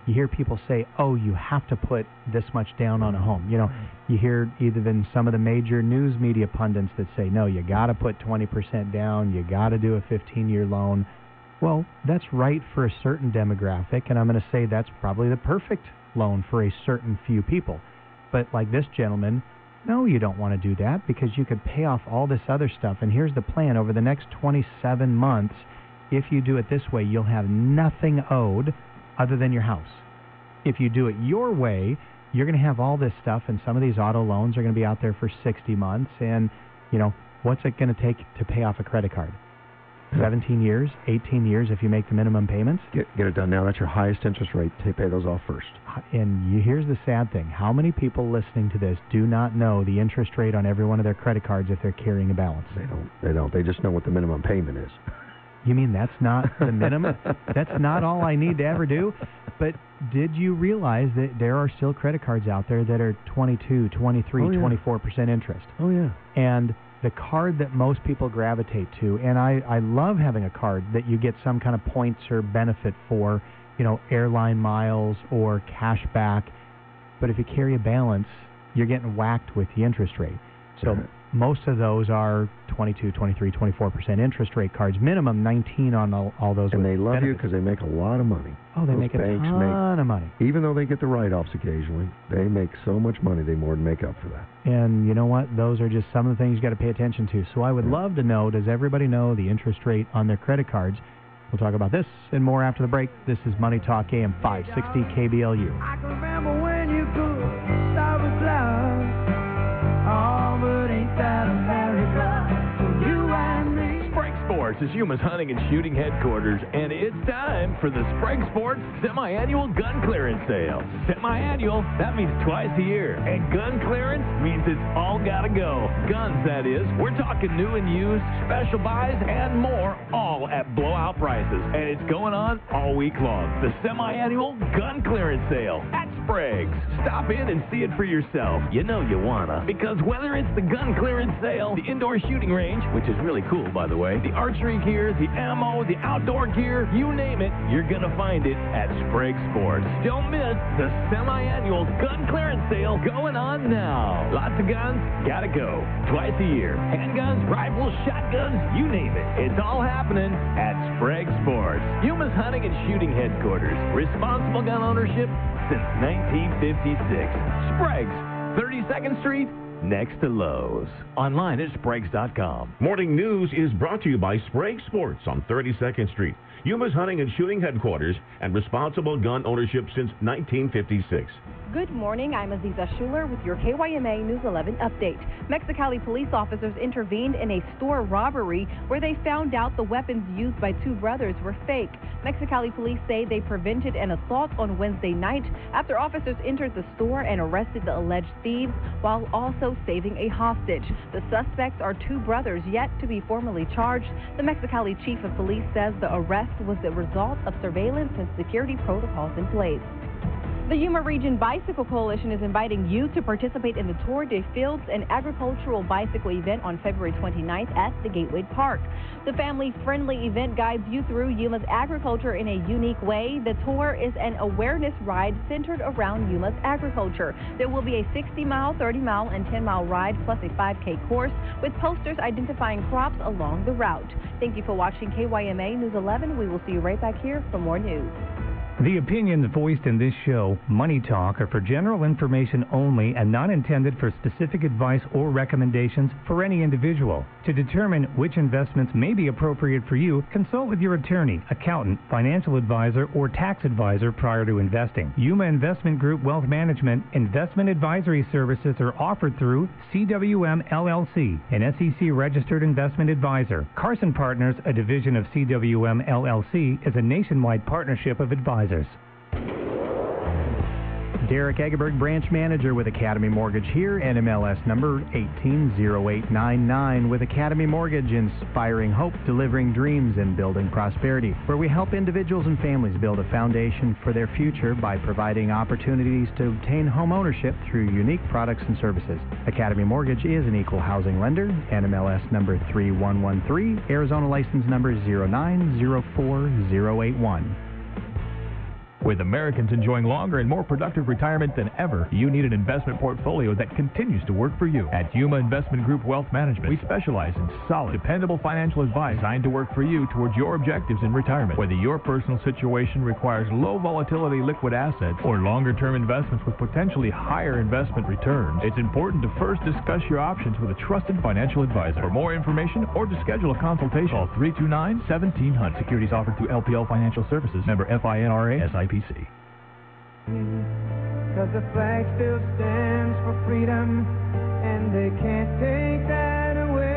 you hear people say, oh, you have to put this much down on a home. You know, you hear even some of the major news media pundits that say, no, you got to put twenty percent down, you got to do a fifteen-year loan. Well, that's right for a certain demographic, and I'm going to say that's probably the perfect loan for a certain few people. But like this gentleman, no, you don't want to do that because you could pay off all this other stuff. And here's the plan. Over the next twenty-seven months, if you do it this way, you'll have nothing owed other than your house. If you do it your way, you're going to have all this stuff, and some of these auto loans are going to be out there for sixty months. And, you know, what's it going to take to pay off a credit card? seventeen years, eighteen years if you make the minimum payments? Get, get it done now. That's your highest interest rate. To pay those off first. And you, here's the sad thing. How many people listening to this do not know the interest rate on every one of their credit cards if they're carrying a balance? They don't. They don't. They just know what the minimum payment is. You mean that's not the minimum? That's not all I need to ever do? But did you realize that there are still credit cards out there that are twenty-two, twenty-three, oh, yeah. twenty-four percent interest? Oh, yeah. And the card that most people gravitate to, and I, I love having a card that you get some kind of points or benefit for, you know, airline miles or cash back. But if you carry a balance, you're getting whacked with the interest rate. So Right. most of those are twenty-two, twenty-three, twenty-four percent interest rate cards, minimum nineteen on all, all those. And with they love you benefits. because they make a lot of money. Oh, they Those make a banks ton make, of money. Even though they get the write-offs occasionally, they make so much money they more than make up for that. And you know what? Those are just some of the things you got to pay attention to. So I would love to know, does everybody know the interest rate on their credit cards? We'll talk about this and more after the break. This is Money Talk A M five sixty K B L U. I can remember when you could stop a cloud. Oh, but ain't that America for you and me? Sprague Sports is Yuma's hunting and shooting headquarters, and it's time for the Sprague Sports Semi-Annual Gun Clearance Sale. Semi-annual, that means twice a year, and gun clearance means it's all gotta go. Guns, that is. We're talking new and used, special buys, and more, all at blowout prices. And it's going on all week long. The Semi-Annual Gun Clearance Sale at Sprague's. Stop in and see it for yourself. You know you wanna. Because whether it's the gun clearance sale, the indoor shooting range, which is really cool, by the way, the archery gear, the ammo, the outdoor gear, you name it, you're gonna find it at Sprague Sports. Don't miss the semi-annual gun clearance sale going on now. Lots of guns, gotta go. Twice a year. Handguns, rifles, shotguns, you name it. It's all happening at Sprague Sports. Yuma's hunting and shooting headquarters. Responsible gun ownership since nineteen fifty-six. Sprague's, thirty-second Street, next to Lowe's. Online at Spragues dot com. Morning News is brought to you by Sprague Sports on thirty-second Street. Yuma's hunting and shooting headquarters and responsible gun ownership since nineteen fifty-six. Good morning. I'm Aziza Schuler with your K Y M A News eleven update. Mexicali police officers intervened in a store robbery where they found out the weapons used by two brothers were fake. Mexicali police say they prevented an assault on Wednesday night after officers entered the store and arrested the alleged thieves while also saving a hostage. The suspects are two brothers yet to be formally charged. The Mexicali chief of police says the arrest was the result of surveillance and security protocols in place. The Yuma Region Bicycle Coalition is inviting you to participate in the Tour de Fields, an agricultural bicycle event on February twenty-ninth at the Gateway Park. The family-friendly event guides you through Yuma's agriculture in a unique way. The tour is an awareness ride centered around Yuma's agriculture. There will be a sixty mile, thirty mile, and ten mile ride plus a five K course with posters identifying crops along the route. Thank you for watching K Y M A News eleven. We will see you right back here for more news. The opinions voiced in this show, Money Talk, are for general information only and not intended for specific advice or recommendations for any individual. To determine which investments may be appropriate for you, consult with your attorney, accountant, financial advisor, or tax advisor prior to investing. Yuma Investment Group Wealth Management investment advisory services are offered through C W M L L C, an S E C-registered investment advisor. Carson Partners, a division of C W M L L C, is a nationwide partnership of advisors. Derek Egerberg, branch manager with Academy Mortgage here, N M L S number eighteen oh eight nine nine. With Academy Mortgage, inspiring hope, delivering dreams, and building prosperity, where we help individuals and families build a foundation for their future by providing opportunities to obtain home ownership through unique products and services. Academy Mortgage is an equal housing lender, N M L S number three one one three, Arizona license number zero nine zero four zero eight one. With Americans enjoying longer and more productive retirement than ever, you need an investment portfolio that continues to work for you. At Yuma Investment Group Wealth Management, we specialize in solid, dependable financial advice designed to work for you towards your objectives in retirement. Whether your personal situation requires low volatility liquid assets or longer-term investments with potentially higher investment returns, it's important to first discuss your options with a trusted financial advisor. For more information or to schedule a consultation, call three two nine, one seven zero zero. Securities offered through L P L Financial Services, member F I N R A S I P C. Cause the flag still stands for freedom, and they can't take that away.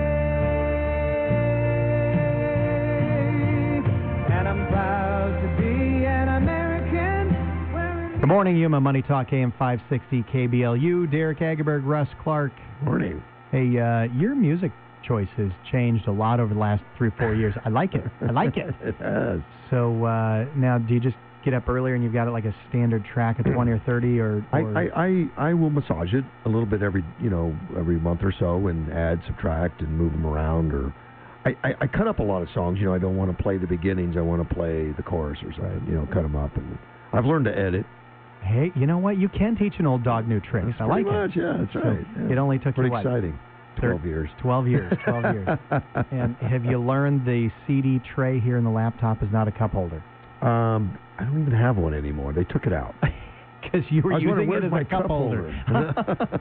And I'm proud to be an American. Good morning, Yuma Money Talk, A M five sixty K B L U. Derek Agerberg, Russ Clark. Morning. Hey, uh, your music choice has changed a lot over the last three or four years. I like it. I like it. It has. So uh, now, do you just get up earlier and you've got it like a standard track at twenty or thirty, or, I, or I, I, I will massage it a little bit every you know every month or so and add, subtract, and move them around. Or I, I, I cut up a lot of songs. You know, I don't want to play the beginnings. I want to play the chorus or something. You know, cut them up. And I've learned to edit. Hey, you know what? You can teach an old dog new tricks. That's I like pretty much, it. Yeah, that's So right. Yeah. It only took pretty you what? exciting. Twelve years. Twelve years. Twelve years. And have you learned the C D tray here in the laptop is not a cup holder? Um, I don't even have one anymore. They took it out. Because you were I was using wondering, it as where's a my cup, cup holder. holder?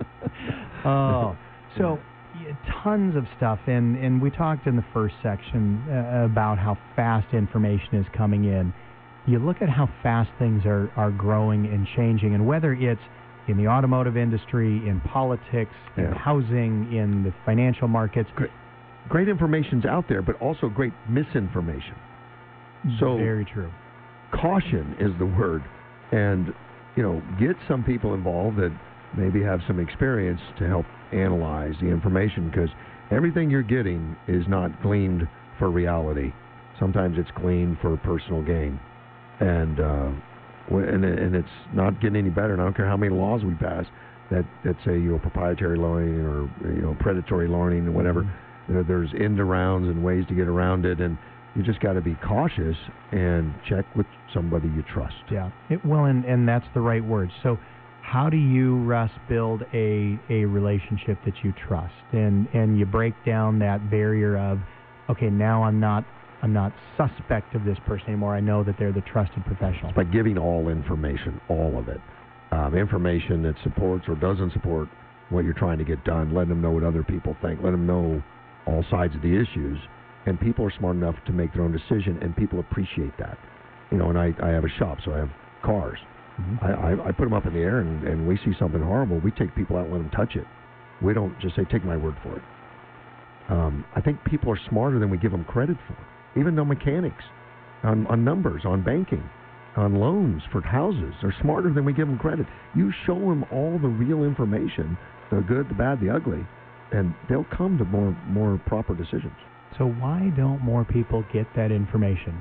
Oh, so yeah, tons of stuff, and and we talked in the first section uh, about how fast information is coming in. You look at how fast things are are growing and changing, and whether it's in the automotive industry, in politics, in Yeah. housing, in the financial markets. Great, great information's out there, but also great misinformation. So very true. Caution is the word, and you know, get some people involved that maybe have some experience to help analyze the information, because everything you're getting is not gleaned for reality. Sometimes it's gleaned for personal gain, and uh, and and it's not getting any better. And I don't care how many laws we pass that that say you know proprietary loaning or you know predatory loaning or whatever. Mm-hmm. There, there's end arounds and ways to get around it, and you just got to be cautious and check with somebody you trust. Yeah. It, well, and, and that's the right word. So how do you, Russ, build a, a relationship that you trust? And and you break down that barrier of, okay, now I'm not I'm not suspect of this person anymore. I know that they're the trusted professional. By giving all information, all of it. Um, information that supports or doesn't support what you're trying to get done. Letting them know what other people think. Let them know all sides of the issues. And people are smart enough to make their own decision, and people appreciate that. You know, and I, I have a shop, so I have cars. Mm-hmm. I, I, I put them up in the air, and, and we see something horrible. We take people out and let them touch it. We don't just say, take my word for it. Um, I think people are smarter than we give them credit for. Even though mechanics, on, on numbers, on banking, on loans for houses, are smarter than we give them credit. You show them all the real information, the good, the bad, the ugly, and they'll come to more more proper decisions. So why don't more people get that information?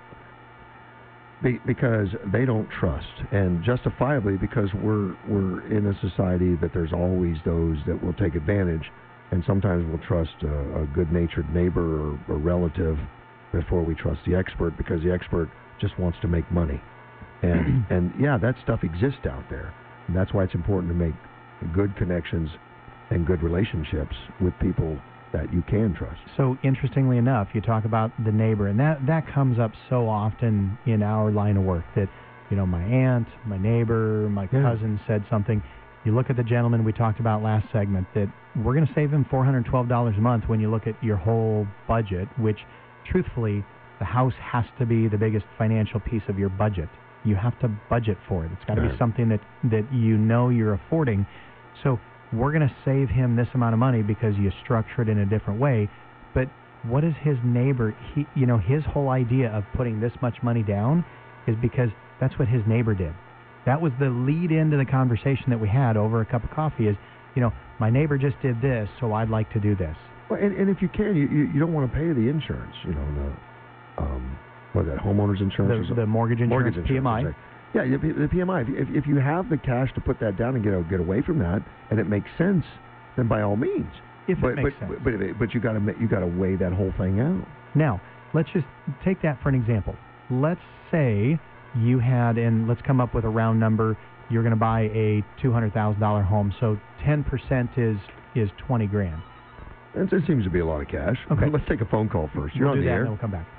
Be, because they don't trust, and justifiably because we're we're in a society that there's always those that will take advantage, and sometimes we'll trust a, a good-natured neighbor or a relative before we trust the expert, because the expert just wants to make money. And and yeah, that stuff exists out there, and that's why it's important to make good connections and good relationships with people that you can trust. So interestingly enough, you talk about the neighbor, and that, that comes up so often in our line of work that, you know, my aunt, my neighbor, my Yeah. cousin said something. You look at the gentleman we talked about last segment, that we're going to save him four hundred twelve dollars a month when you look at your whole budget, which, truthfully, the house has to be the biggest financial piece of your budget. You have to budget for it. It's got to Right. be something that, that you know you're affording. So we're going to save him this amount of money because you structure it in a different way. But what is his neighbor? He, you know, his whole idea of putting this much money down is because that's what his neighbor did. That was the lead into the conversation that we had over a cup of coffee is, you know, my neighbor just did this, so I'd like to do this. Well, and, and if you can, you, you, you don't want to pay the insurance, you know, the, um, what is that, homeowner's insurance? or The, something? the mortgage insurance, Mortgage P M I. insurance, exactly. Yeah, the P M I. If, if, if you have the cash to put that down and get get away from that, and it makes sense, then by all means. If but, it makes but, sense. But, but, but you got to you got to weigh that whole thing out. Now, let's just take that for an example. Let's say you had, and let's come up with a round number, you're going to buy a two hundred thousand dollars home, so ten percent is is twenty grand. That that seems to be a lot of cash. Okay. Let's take a phone call first. You're we'll on do the that air. and then we'll come back.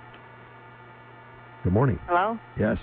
Good morning. Hello? Yes.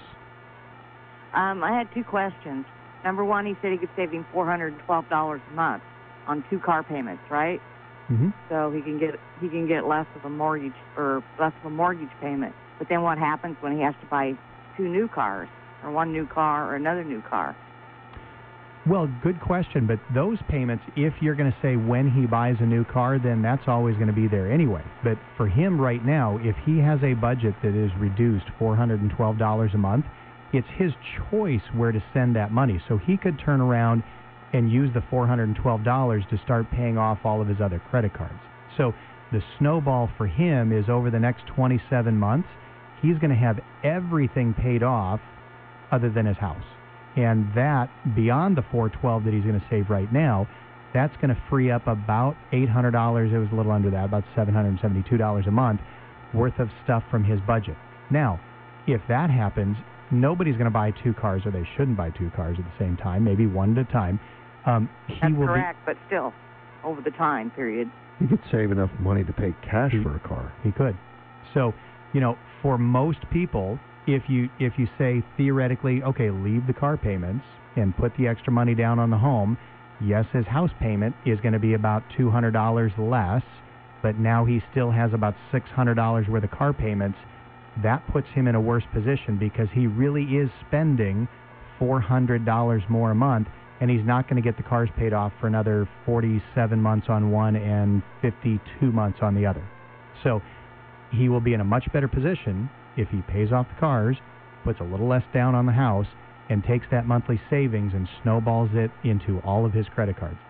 Um, I had two questions. Number one, he said he could save him four hundred twelve dollars a month on two car payments, right? Mm-hmm. So he can get he can get less of a mortgage or less of a mortgage payment. But then what happens when he has to buy two new cars, or one new car or another new car? Well, good question, but those payments, if you're going to say when he buys a new car, then that's always going to be there anyway. But for him right now, if he has a budget that is reduced four hundred twelve dollars a month, it's his choice where to send that money. So he could turn around and use the four hundred twelve dollars to start paying off all of his other credit cards. So the snowball for him is over the next twenty-seven months, he's going to have everything paid off other than his house. And that, beyond the four hundred twelve dollars that he's going to save right now, that's going to free up about eight hundred dollars, it was a little under that, about seven hundred seventy-two dollars a month worth of stuff from his budget. Now, if that happens, nobody's going to buy two cars, or they shouldn't buy two cars at the same time, maybe one at a time. Um, he That's will correct, but still, over the time period. You could save enough money to pay cash for a car. He could. So, you know, for most people, if you if you say theoretically, okay, leave the car payments and put the extra money down on the home, yes, his house payment is going to be about two hundred dollars less, but now he still has about six hundred dollars worth of car payments. That puts him in a worse position because he really is spending four hundred dollars more a month, and he's not going to get the cars paid off for another forty-seven months on one and fifty-two months on the other. So he will be in a much better position if he pays off the cars, puts a little less down on the house, and takes that monthly savings and snowballs it into all of his credit cards.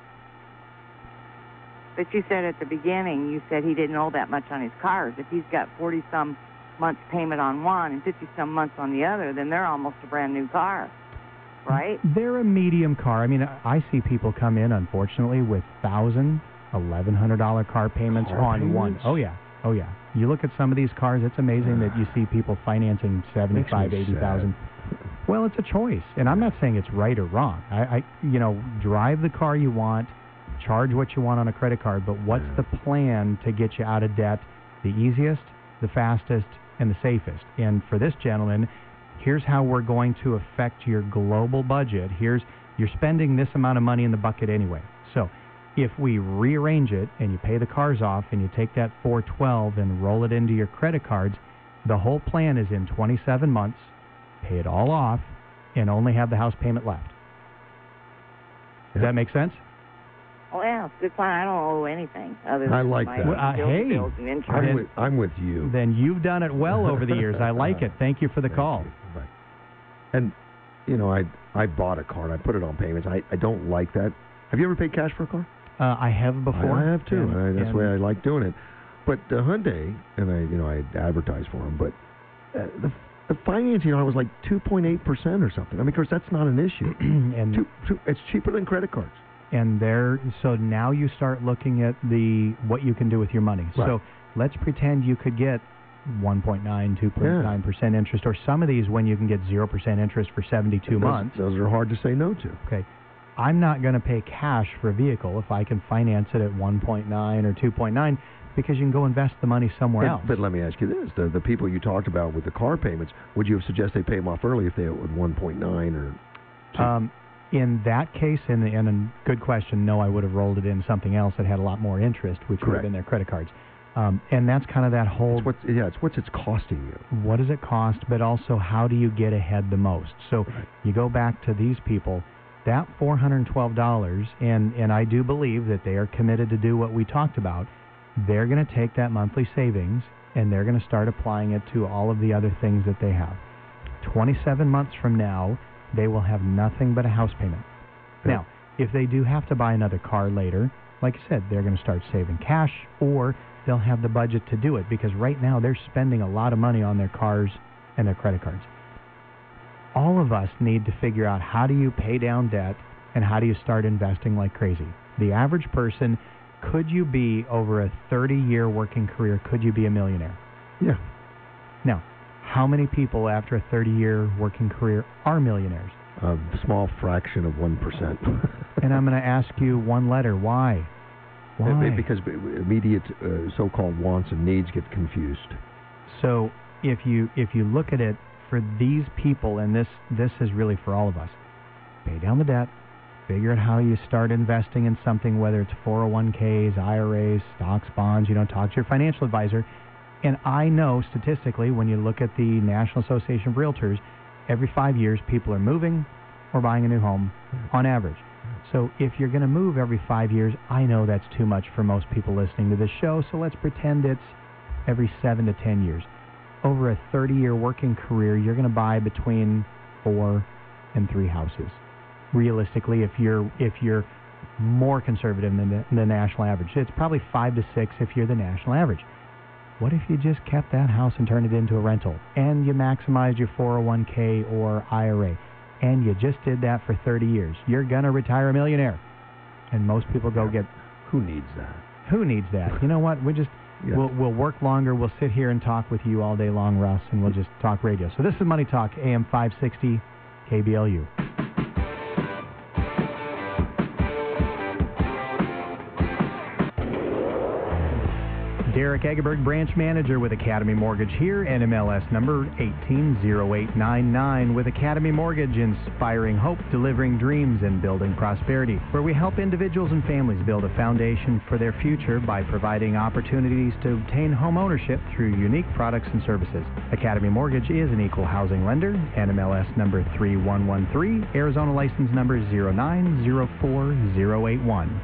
But you said at the beginning, you said he didn't owe that much on his cars. If he's got forty-some months payment on one and fifty-some months on the other, then they're almost a brand new car, right? They're a medium car. I mean, I see people come in, unfortunately, with one thousand dollars, eleven hundred dollars car payments Car on payments? one. Oh, yeah. Oh, yeah. You look at some of these cars, it's amazing that you see people financing seventy-five, Makes me eighty thousand. Well, it's a choice, and I'm not saying it's right or wrong. I, I, you know, drive the car you want, charge what you want on a credit card, but what's the plan to get you out of debt the easiest, the fastest, and the safest? And for this gentleman, here's how we're going to affect your global budget. Here's, you're spending this amount of money in the bucket anyway. So if we rearrange it and you pay the cars off and you take that four hundred twelve dollars and roll it into your credit cards, the whole plan is in twenty-seven months, pay it all off, and only have the house payment left. Does that make sense? Oh, yeah, it's a good plan. I don't owe anything other than I like my that. Well, uh, bills, hey. bills and insurance. I'm with, I'm with you. Then you've done it well over the years. I like it. Thank you for the call. Right. And, you know, I I bought a car and I put it on payments. I, I don't like that. Have you ever paid cash for a car? Uh, I have before. I have too. And, and I, that's and the way I like doing it. But uh, Hyundai, and I, you know, I advertise for them, but uh, the the financing on it was like two point eight percent or something. I mean, of course, that's not an issue. and two, two, it's cheaper than credit cards. And there, so now you start looking at the what you can do with your money. Right. So let's pretend you could get one point nine, two point nine percent interest, or some of these when you can get zero percent interest for seventy-two Those- months. Those are hard to say no to. Okay. I'm not going to pay cash for a vehicle if I can finance it at one point nine or two point nine because you can go invest the money somewhere And- else. But let me ask you this: the the people you talked about with the car payments, would you have suggested they pay them off early if they were at one point nine or? two? Um, in that case, and and a good question, no, I would have rolled it in something else that had a lot more interest, which would have Correct. been their credit cards. Um, and that's kind of that whole. It's what's, yeah, it's what's it's costing you. What does it cost? But also, how do you get ahead the most? So you go back to these people. That four hundred twelve dollars, and, and I do believe that they are committed to do what we talked about. They're going to take that monthly savings and they're going to start applying it to all of the other things that they have. twenty-seven months from now, they will have nothing but a house payment. Yeah. Now, if they do have to buy another car later, like I said, they're going to start saving cash, or they'll have the budget to do it, because right now they're spending a lot of money on their cars and their credit cards. All of us need to figure out, how do you pay down debt and how do you start investing like crazy? The average person, could you be, over a thirty-year working career, could you be a millionaire? Yeah. Now, How many people after a thirty-year working career are millionaires? A small fraction of one percent. And I'm going to ask you one letter. Why? Why? Because immediate uh, so-called wants and needs get confused. So if you if you look at it for these people, and this this is really for all of us, pay down the debt, figure out how you start investing in something, whether it's four oh one k's, I R As, stocks, bonds. You know, talk to your financial advisor. And I know statistically, when you look at the National Association of Realtors, every five years people are moving or buying a new home on average. So if you're going to move every five years, I know that's too much for most people listening to this show, so let's pretend it's every seven to ten years. Over a thirty-year working career, you're going to buy between four and three houses. Realistically, if you're if you're more conservative than the, the national average, it's probably five to six if you're the national average. What if you just kept that house and turned it into a rental, and you maximized your four oh one k or I R A, and you just did that for thirty years? You're going to retire a millionaire. And most people go get... Who needs that? Who needs that? You know what? We just... Yeah. We'll, we'll work longer. We'll sit here and talk with you all day long, Russ, and we'll just talk radio. So this is Money Talk, A M five sixty, K B L U. Derek Egerberg, branch manager with Academy Mortgage here, N M L S number eighteen oh eight nine nine. With Academy Mortgage, inspiring hope, delivering dreams, and building prosperity, where we help individuals and families build a foundation for their future by providing opportunities to obtain home ownership through unique products and services. Academy Mortgage is an equal housing lender, N M L S number three one one three, Arizona license number zero nine zero four zero eight one.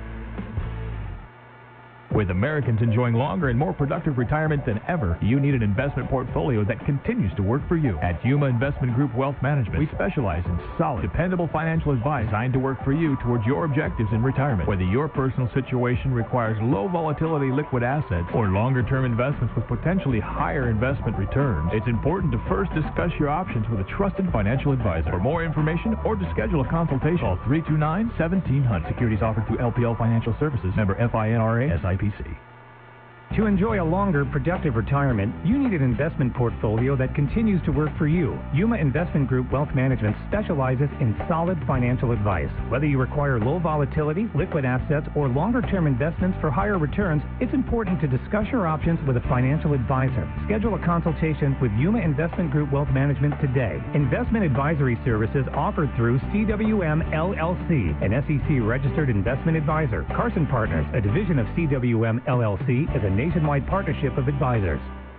With Americans enjoying longer and more productive retirement than ever, you need an investment portfolio that continues to work for you. At Yuma Investment Group Wealth Management, we specialize in solid, dependable financial advice designed to work for you towards your objectives in retirement. Whether your personal situation requires low volatility liquid assets or longer-term investments with potentially higher investment returns, it's important to first discuss your options with a trusted financial advisor. For more information or to schedule a consultation, call three two nine, one seven zero zero. Securities offered through L P L Financial Services, member F I N R A, S I P C. To enjoy a longer, productive retirement, you need an investment portfolio that continues to work for you. Yuma Investment Group Wealth Management specializes in solid financial advice. Whether you require low volatility, liquid assets, or longer-term investments for higher returns, it's important to discuss your options with a financial advisor. Schedule a consultation with Yuma Investment Group Wealth Management today. Investment advisory services offered through C W M L L C, an S E C-registered investment advisor. Carson Partners, a division of C W M L L C, is a nationwide partnership of advisors.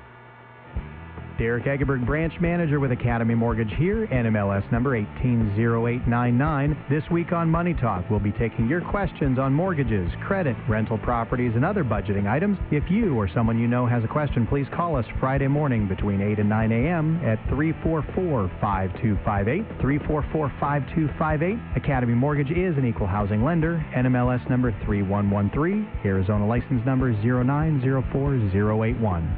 Derek Egerberg, branch manager with Academy Mortgage here, N M L S number eighteen oh eight nine nine. This week on Money Talk, we'll be taking your questions on mortgages, credit, rental properties, and other budgeting items. If you or someone you know has a question, please call us Friday morning between eight and nine a.m. at three four four, five two five eight, three four four, five two five eight. Academy Mortgage is an equal housing lender, N M L S number three one one three, Arizona license number zero nine zero four zero eight one.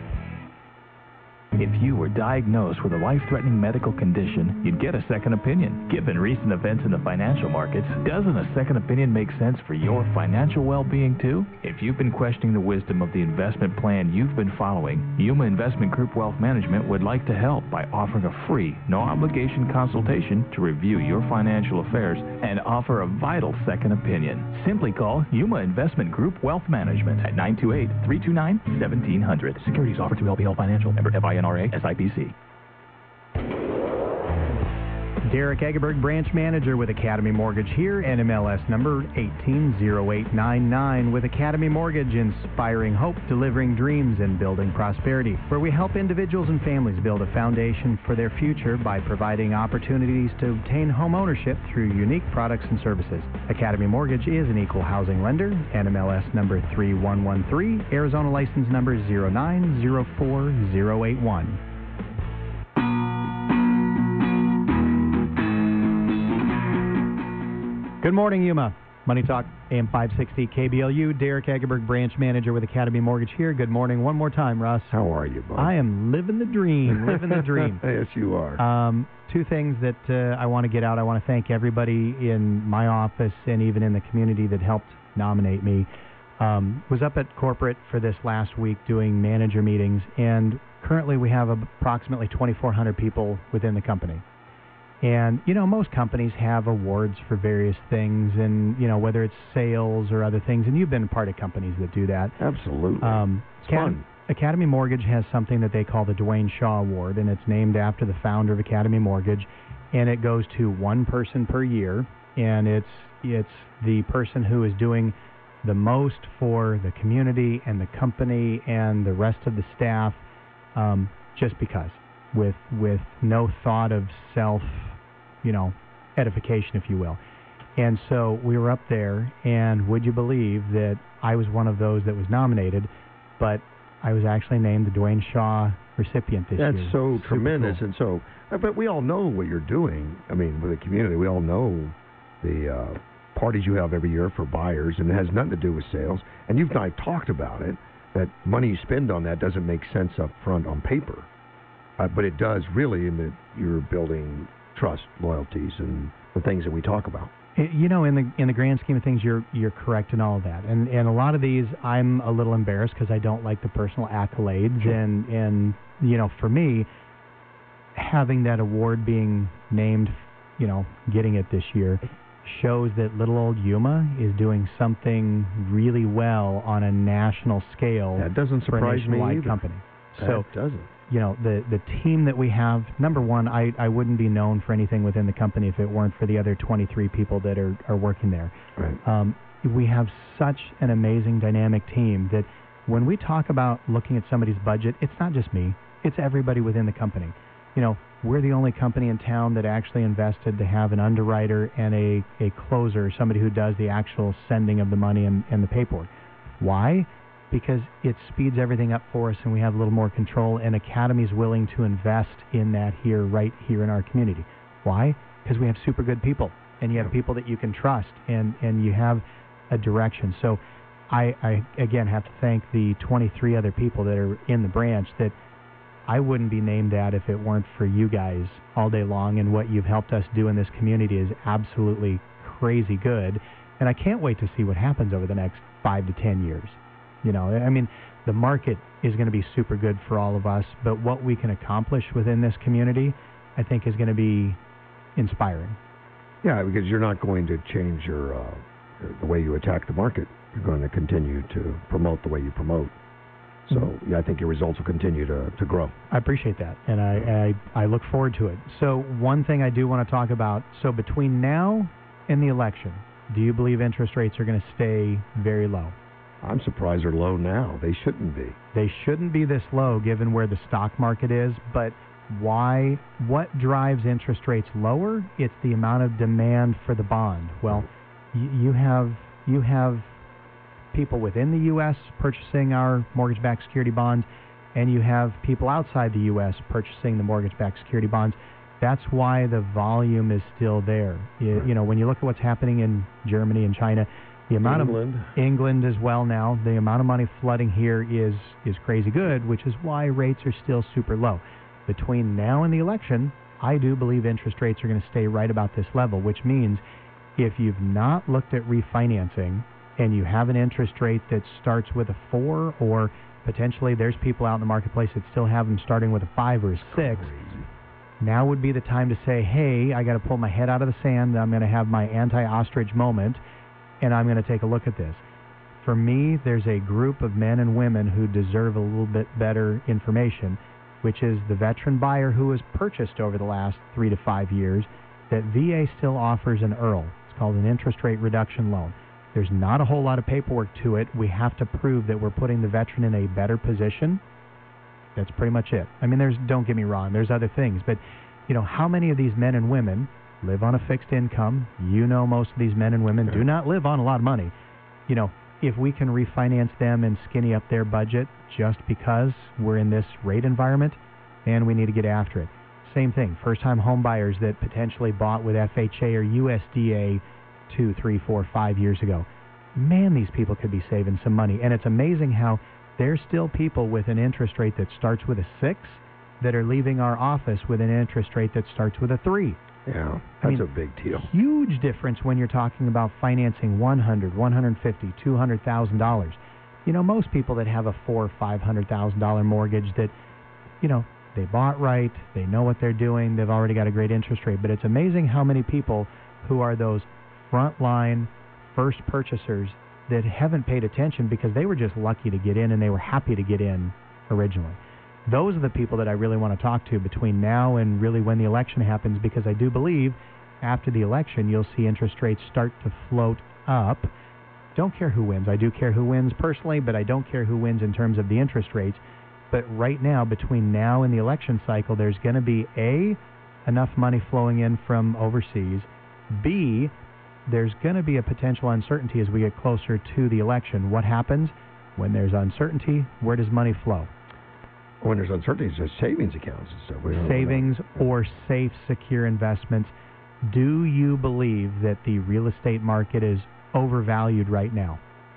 If you were diagnosed with a life-threatening medical condition, you'd get a second opinion. Given recent events in the financial markets, doesn't a second opinion make sense for your financial well-being too? If you've been questioning the wisdom of the investment plan you've been following, Yuma Investment Group Wealth Management would like to help by offering a free, no-obligation consultation to review your financial affairs and offer a vital second opinion. Simply call Yuma Investment Group Wealth Management at nine two eight, three two nine, one seven zero zero. Securities offered through L P L Financial, member F I N R A, S I P C. Derek Egerberg, branch manager with Academy Mortgage here, N M L S number eighteen oh eight nine nine. With Academy Mortgage, inspiring hope, delivering dreams, and building prosperity, where we help individuals and families build a foundation for their future by providing opportunities to obtain home ownership through unique products and services. Academy Mortgage is an equal housing lender, N M L S number three one one three, Arizona license number zero nine zero four zero eight one. Good morning, Yuma. Money Talk, A M five sixty K B L U. Derek Egerberg, branch manager with Academy Mortgage here. Good morning. One more time, Russ. How are you, bud? I am living the dream. Living the dream. Yes, you are. Um, two things that uh, I want to get out. I want to thank everybody in my office and even in the community that helped nominate me. Um, was up at corporate for this last week doing manager meetings, and currently we have approximately twenty-four hundred people within the company. And, you know, most companies have awards for various things, and, you know, whether it's sales or other things, and you've been part of companies that do that. Absolutely. Um, it's Academy, fun. Academy Mortgage has something that they call the Dwayne Shaw Award, and it's named after the founder of Academy Mortgage, and it goes to one person per year, and it's it's the person who is doing the most for the community and the company and the rest of the staff, um, just because, with with no thought of self, you know, edification, if you will. And so we were up there, and would you believe that I was one of those that was nominated, but I was actually named the Dwayne Shaw recipient this That's year. so Super tremendous, cool. and so, uh, but we all know what you're doing. I mean, with the community, we all know the uh, parties you have every year for buyers, and it has nothing to do with sales. And you've not talked about it, that money you spend on that doesn't make sense up front on paper. Uh, but it does really in that you're building trust, loyalties, and the things that we talk about. You know, in the in the grand scheme of things, you're you're correct in all of that, and and a lot of these, I'm a little embarrassed because I don't like the personal accolades, Sure. and and you know, for me, having that award being named, you know, getting it this year, shows that little old Yuma is doing something really well on a national scale. That doesn't for a surprise me nationwide either. company. That So doesn't. you know, the the team that we have, number one, I, I wouldn't be known for anything within the company if it weren't for the other twenty-three people that are, are working there. Right. Um, we have such an amazing dynamic team that when we talk about looking at somebody's budget, it's not just me, it's everybody within the company. You know, we're the only company in town that actually invested to have an underwriter and a, a closer, somebody who does the actual sending of the money and, and the paperwork. Why? Because it speeds everything up for us and we have a little more control, and Academy's willing to invest in that here, right here in our community. Why? Because we have super good people, and you have people that you can trust, and, and you have a direction. So I, I, again, have to thank the twenty-three other people that are in the branch that I wouldn't be named that if it weren't for you guys all day long, and what you've helped us do in this community is absolutely crazy good, and I can't wait to see what happens over the next five to ten years. You know, I mean, the market is going to be super good for all of us, but what we can accomplish within this community, I think, is going to be inspiring. Yeah, because you're not going to change your uh, the way you attack the market. You're going to continue to promote the way you promote. So, mm-hmm. yeah, I think your results will continue to, to grow. I appreciate that, and I, I, I look forward to it. So one thing I do want to talk about, so between now and the election, do you believe interest rates are going to stay very low? I'm surprised they're low now. They shouldn't be. They shouldn't be this low given where the stock market is, but why? What drives interest rates lower? It's the amount of demand for the bond. Well, y- you have you have people within the U S purchasing our mortgage-backed security bonds, and you have people outside the U S purchasing the mortgage-backed security bonds. That's why the volume is still there. You, you know, when you look at what's happening in Germany and China, the amount England. of England as well now, the amount of money flooding here is is crazy good, which is why rates are still super low. Between now and the election, I do believe interest rates are going to stay right about this level, which means if you've not looked at refinancing and you have an interest rate that starts with a four, or potentially there's people out in the marketplace that still have them starting with a five or a six, now would be the time to say, hey, I got to pull my head out of the sand. I'm going to have my anti-ostrich moment, and I'm going to take a look at this. For me, there's a group of men and women who deserve a little bit better information, which is the veteran buyer who has purchased over the last three to five years, that V A still offers an E R L. It's called an interest rate reduction loan. There's not a whole lot of paperwork to it. We have to prove that we're putting the veteran in a better position. That's pretty much it. I mean, there's, don't get me wrong, there's other things, but you know, how many of these men and women live on a fixed income? You know, most of these men and women do not live on a lot of money. You know, if we can refinance them and skinny up their budget just because we're in this rate environment, and we need to get after it. Same thing, first-time home buyers that potentially bought with F H A or U S D A two, three, four, five years ago. Man, these people could be saving some money. And it's amazing how there's still people with an interest rate that starts with a six that are leaving our office with an interest rate that starts with a three. Yeah, I that's mean, a big deal. Huge difference when you're talking about financing one hundred, one hundred fifty, two hundred thousand dollars. You know, most people that have a four or five hundred thousand dollar mortgage, that you know, they bought right, they know what they're doing, they've already got a great interest rate. But it's amazing how many people who are those frontline first purchasers that haven't paid attention because they were just lucky to get in and they were happy to get in originally. Those are the people that I really want to talk to between now and really when the election happens, because I do believe after the election you'll see interest rates start to float up. Don't care who wins. I do care who wins personally, but I don't care who wins in terms of the interest rates. But right now, between now and the election cycle, there's going to be A, enough money flowing in from overseas, B, there's going to be a potential uncertainty as we get closer to the election. What happens when there's uncertainty? Where does money flow? When there's uncertainty, it's just savings accounts and stuff. We don't Savings know. or safe, secure investments. Do you believe that the real estate market is overvalued right now?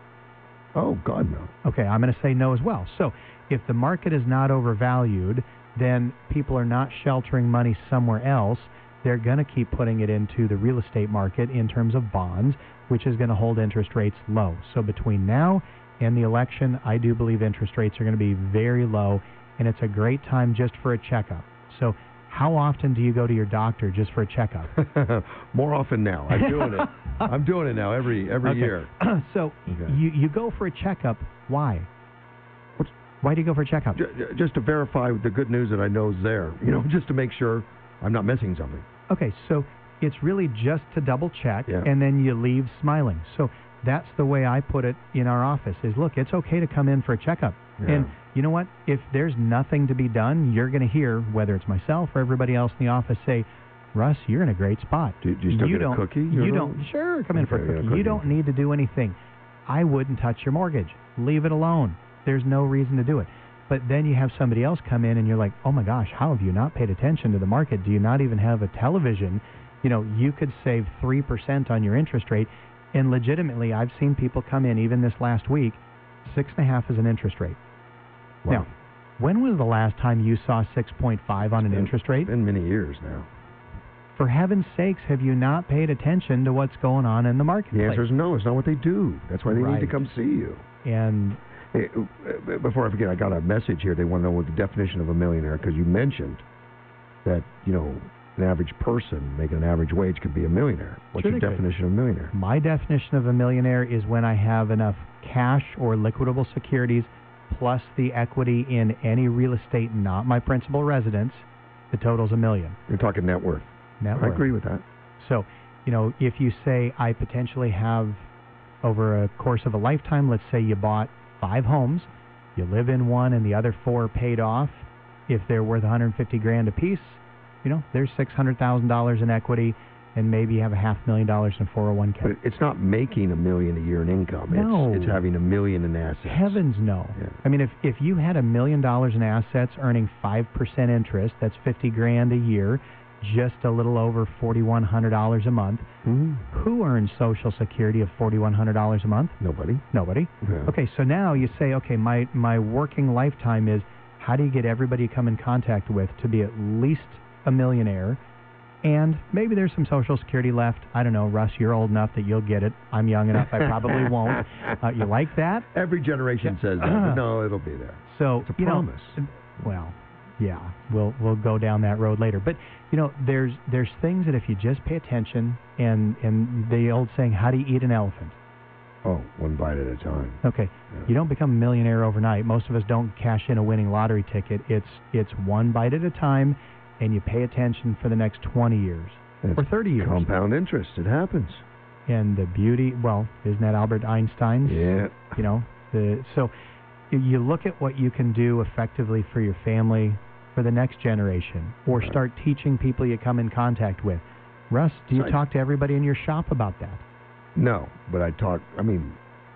Oh, God, no. Okay, I'm going to say no as well. So if the market is not overvalued, then people are not sheltering money somewhere else. They're going to keep putting it into the real estate market in terms of bonds, which is going to hold interest rates low. So between now and the election, I do believe interest rates are going to be very low, and it's a great time just for a checkup. So how often do you go to your doctor just for a checkup? More often now. I'm doing it. I'm doing it now every every Okay. year. So Okay. you, you go for a checkup. Why? What's, Why do you go for a checkup? j- j- just to verify the good news that I know is there. You know, just to make sure I'm not missing something. Okay, so it's really just to double check, Yeah. and then you leave smiling. So that's the way I put it in our office is, look, it's okay to come in for a checkup. Yeah. And you know what? If there's nothing to be done, you're going to hear, whether it's myself or everybody else in the office, say, Russ, you're in a great spot. Do, do you still you get don't, a cookie? You don't. Sure, come in for a Okay, yeah, cookie. cookie. You don't need to do anything. I wouldn't touch your mortgage. Leave it alone. There's no reason to do it. But then you have somebody else come in and you're like, oh my gosh, how have you not paid attention to the market? Do you not even have a television? You know, you could save three percent on your interest rate. And legitimately, I've seen people come in, even this last week, six and a half is an interest rate. Wow. Now, when was the last time you saw six point five on an been- interest rate? It's been many years now. For heaven's sakes, have you not paid attention to what's going on in the marketplace? The answer is no. It's not what they do. That's why they need to Right. come see you. And Hey, uh, before I forget, I got a message here. They want to know what the definition of a millionaire, because you mentioned that, you know, an average person making an average wage could be a millionaire. What's Sure your they could. definition of a millionaire? my definition of a millionaire is when I have enough cash or liquidable securities plus the equity in any real estate, not my principal residence, the total's a million. You're talking net worth. Net I worth. agree with that. So, you know, if you say I potentially have, over a course of a lifetime, let's say you bought five homes, you live in one and the other four are paid off, if they're worth one hundred fifty grand a piece, you know, there's six hundred thousand dollars in equity, and maybe you have a half million dollars in four oh one k. But it's not making a million a year in income. No. It's, it's having a million in assets. Heavens no. Yeah. I mean, if, if you had a million dollars in assets earning five percent interest, that's fifty grand a year, just a little over forty-one hundred dollars a month. Mhm. Who earns Social Security of forty-one hundred dollars a month? Nobody. Nobody. Yeah. Okay, so now you say, okay, my, my working lifetime is, how do you get everybody you come in contact with to be at least a millionaire? And maybe there's some Social Security left. I don't know, Russ, you're old enough that you'll get it. I'm young enough, I probably won't. Uh, you like that? Every generation says that, but no, it'll be there. So, It's a you know, promise. well, yeah, we'll we'll go down that road later. But you know, there's there's things that if you just pay attention, and and the old saying, how do you eat an elephant? Oh, one bite at a time. Okay, you don't become a millionaire overnight. Most of us don't cash in a winning lottery ticket. It's it's one bite at a time, and you pay attention for the next twenty years It's or thirty years. Compound interest. It happens. And the beauty, well, isn't that Albert Einstein's? Yeah. You know, the so you- you look at what you can do effectively for your family, for the next generation, or Right. start teaching people you come in contact with. Russ, do you So I- talk to everybody in your shop about that? No, but I talk. I mean,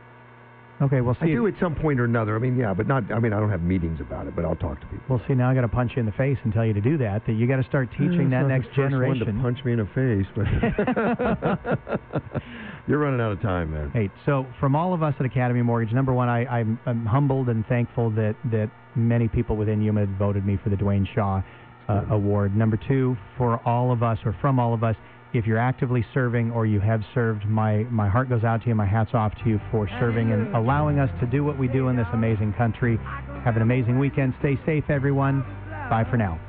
Okay, well, I see, do at some point or another. I mean, yeah, but not. I mean, I don't have meetings about it, but I'll talk to people. well, see, now I got to punch you in the face and tell you to do that. That you got to start teaching Yeah, that it's next not the first generation. one to punch me in the face, but you're running out of time, man. Hey, so from all of us at Academy Mortgage, number one, I, I'm, I'm humbled and thankful that, that many people within Yuma had voted me for the Dwayne Shaw uh, Award. Number two, for all of us, or from all of us, if you're actively serving or you have served, my, my heart goes out to you, my hat's off to you for serving and allowing us to do what we do in this amazing country. Have an amazing weekend. Stay safe, everyone. Bye for now.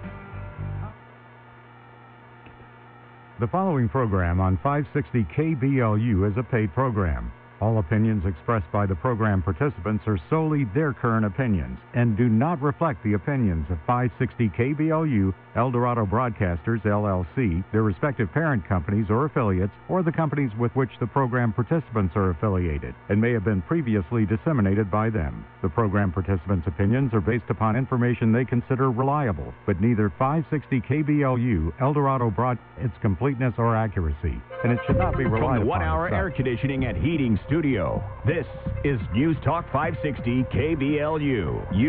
The following program on five sixty K B L U is a paid program. All opinions expressed by the program participants are solely their current opinions and do not reflect the opinions of five sixty K B L U, El Dorado Broadcasters, L L C, their respective parent companies or affiliates, or the companies with which the program participants are affiliated, and may have been previously disseminated by them. The program participants' opinions are based upon information they consider reliable, but neither five sixty K B L U, El Dorado Broad, its completeness or accuracy, and it should not be relied upon. From the one-hour air conditioning and heating studio, this is News Talk five sixty K B L U. You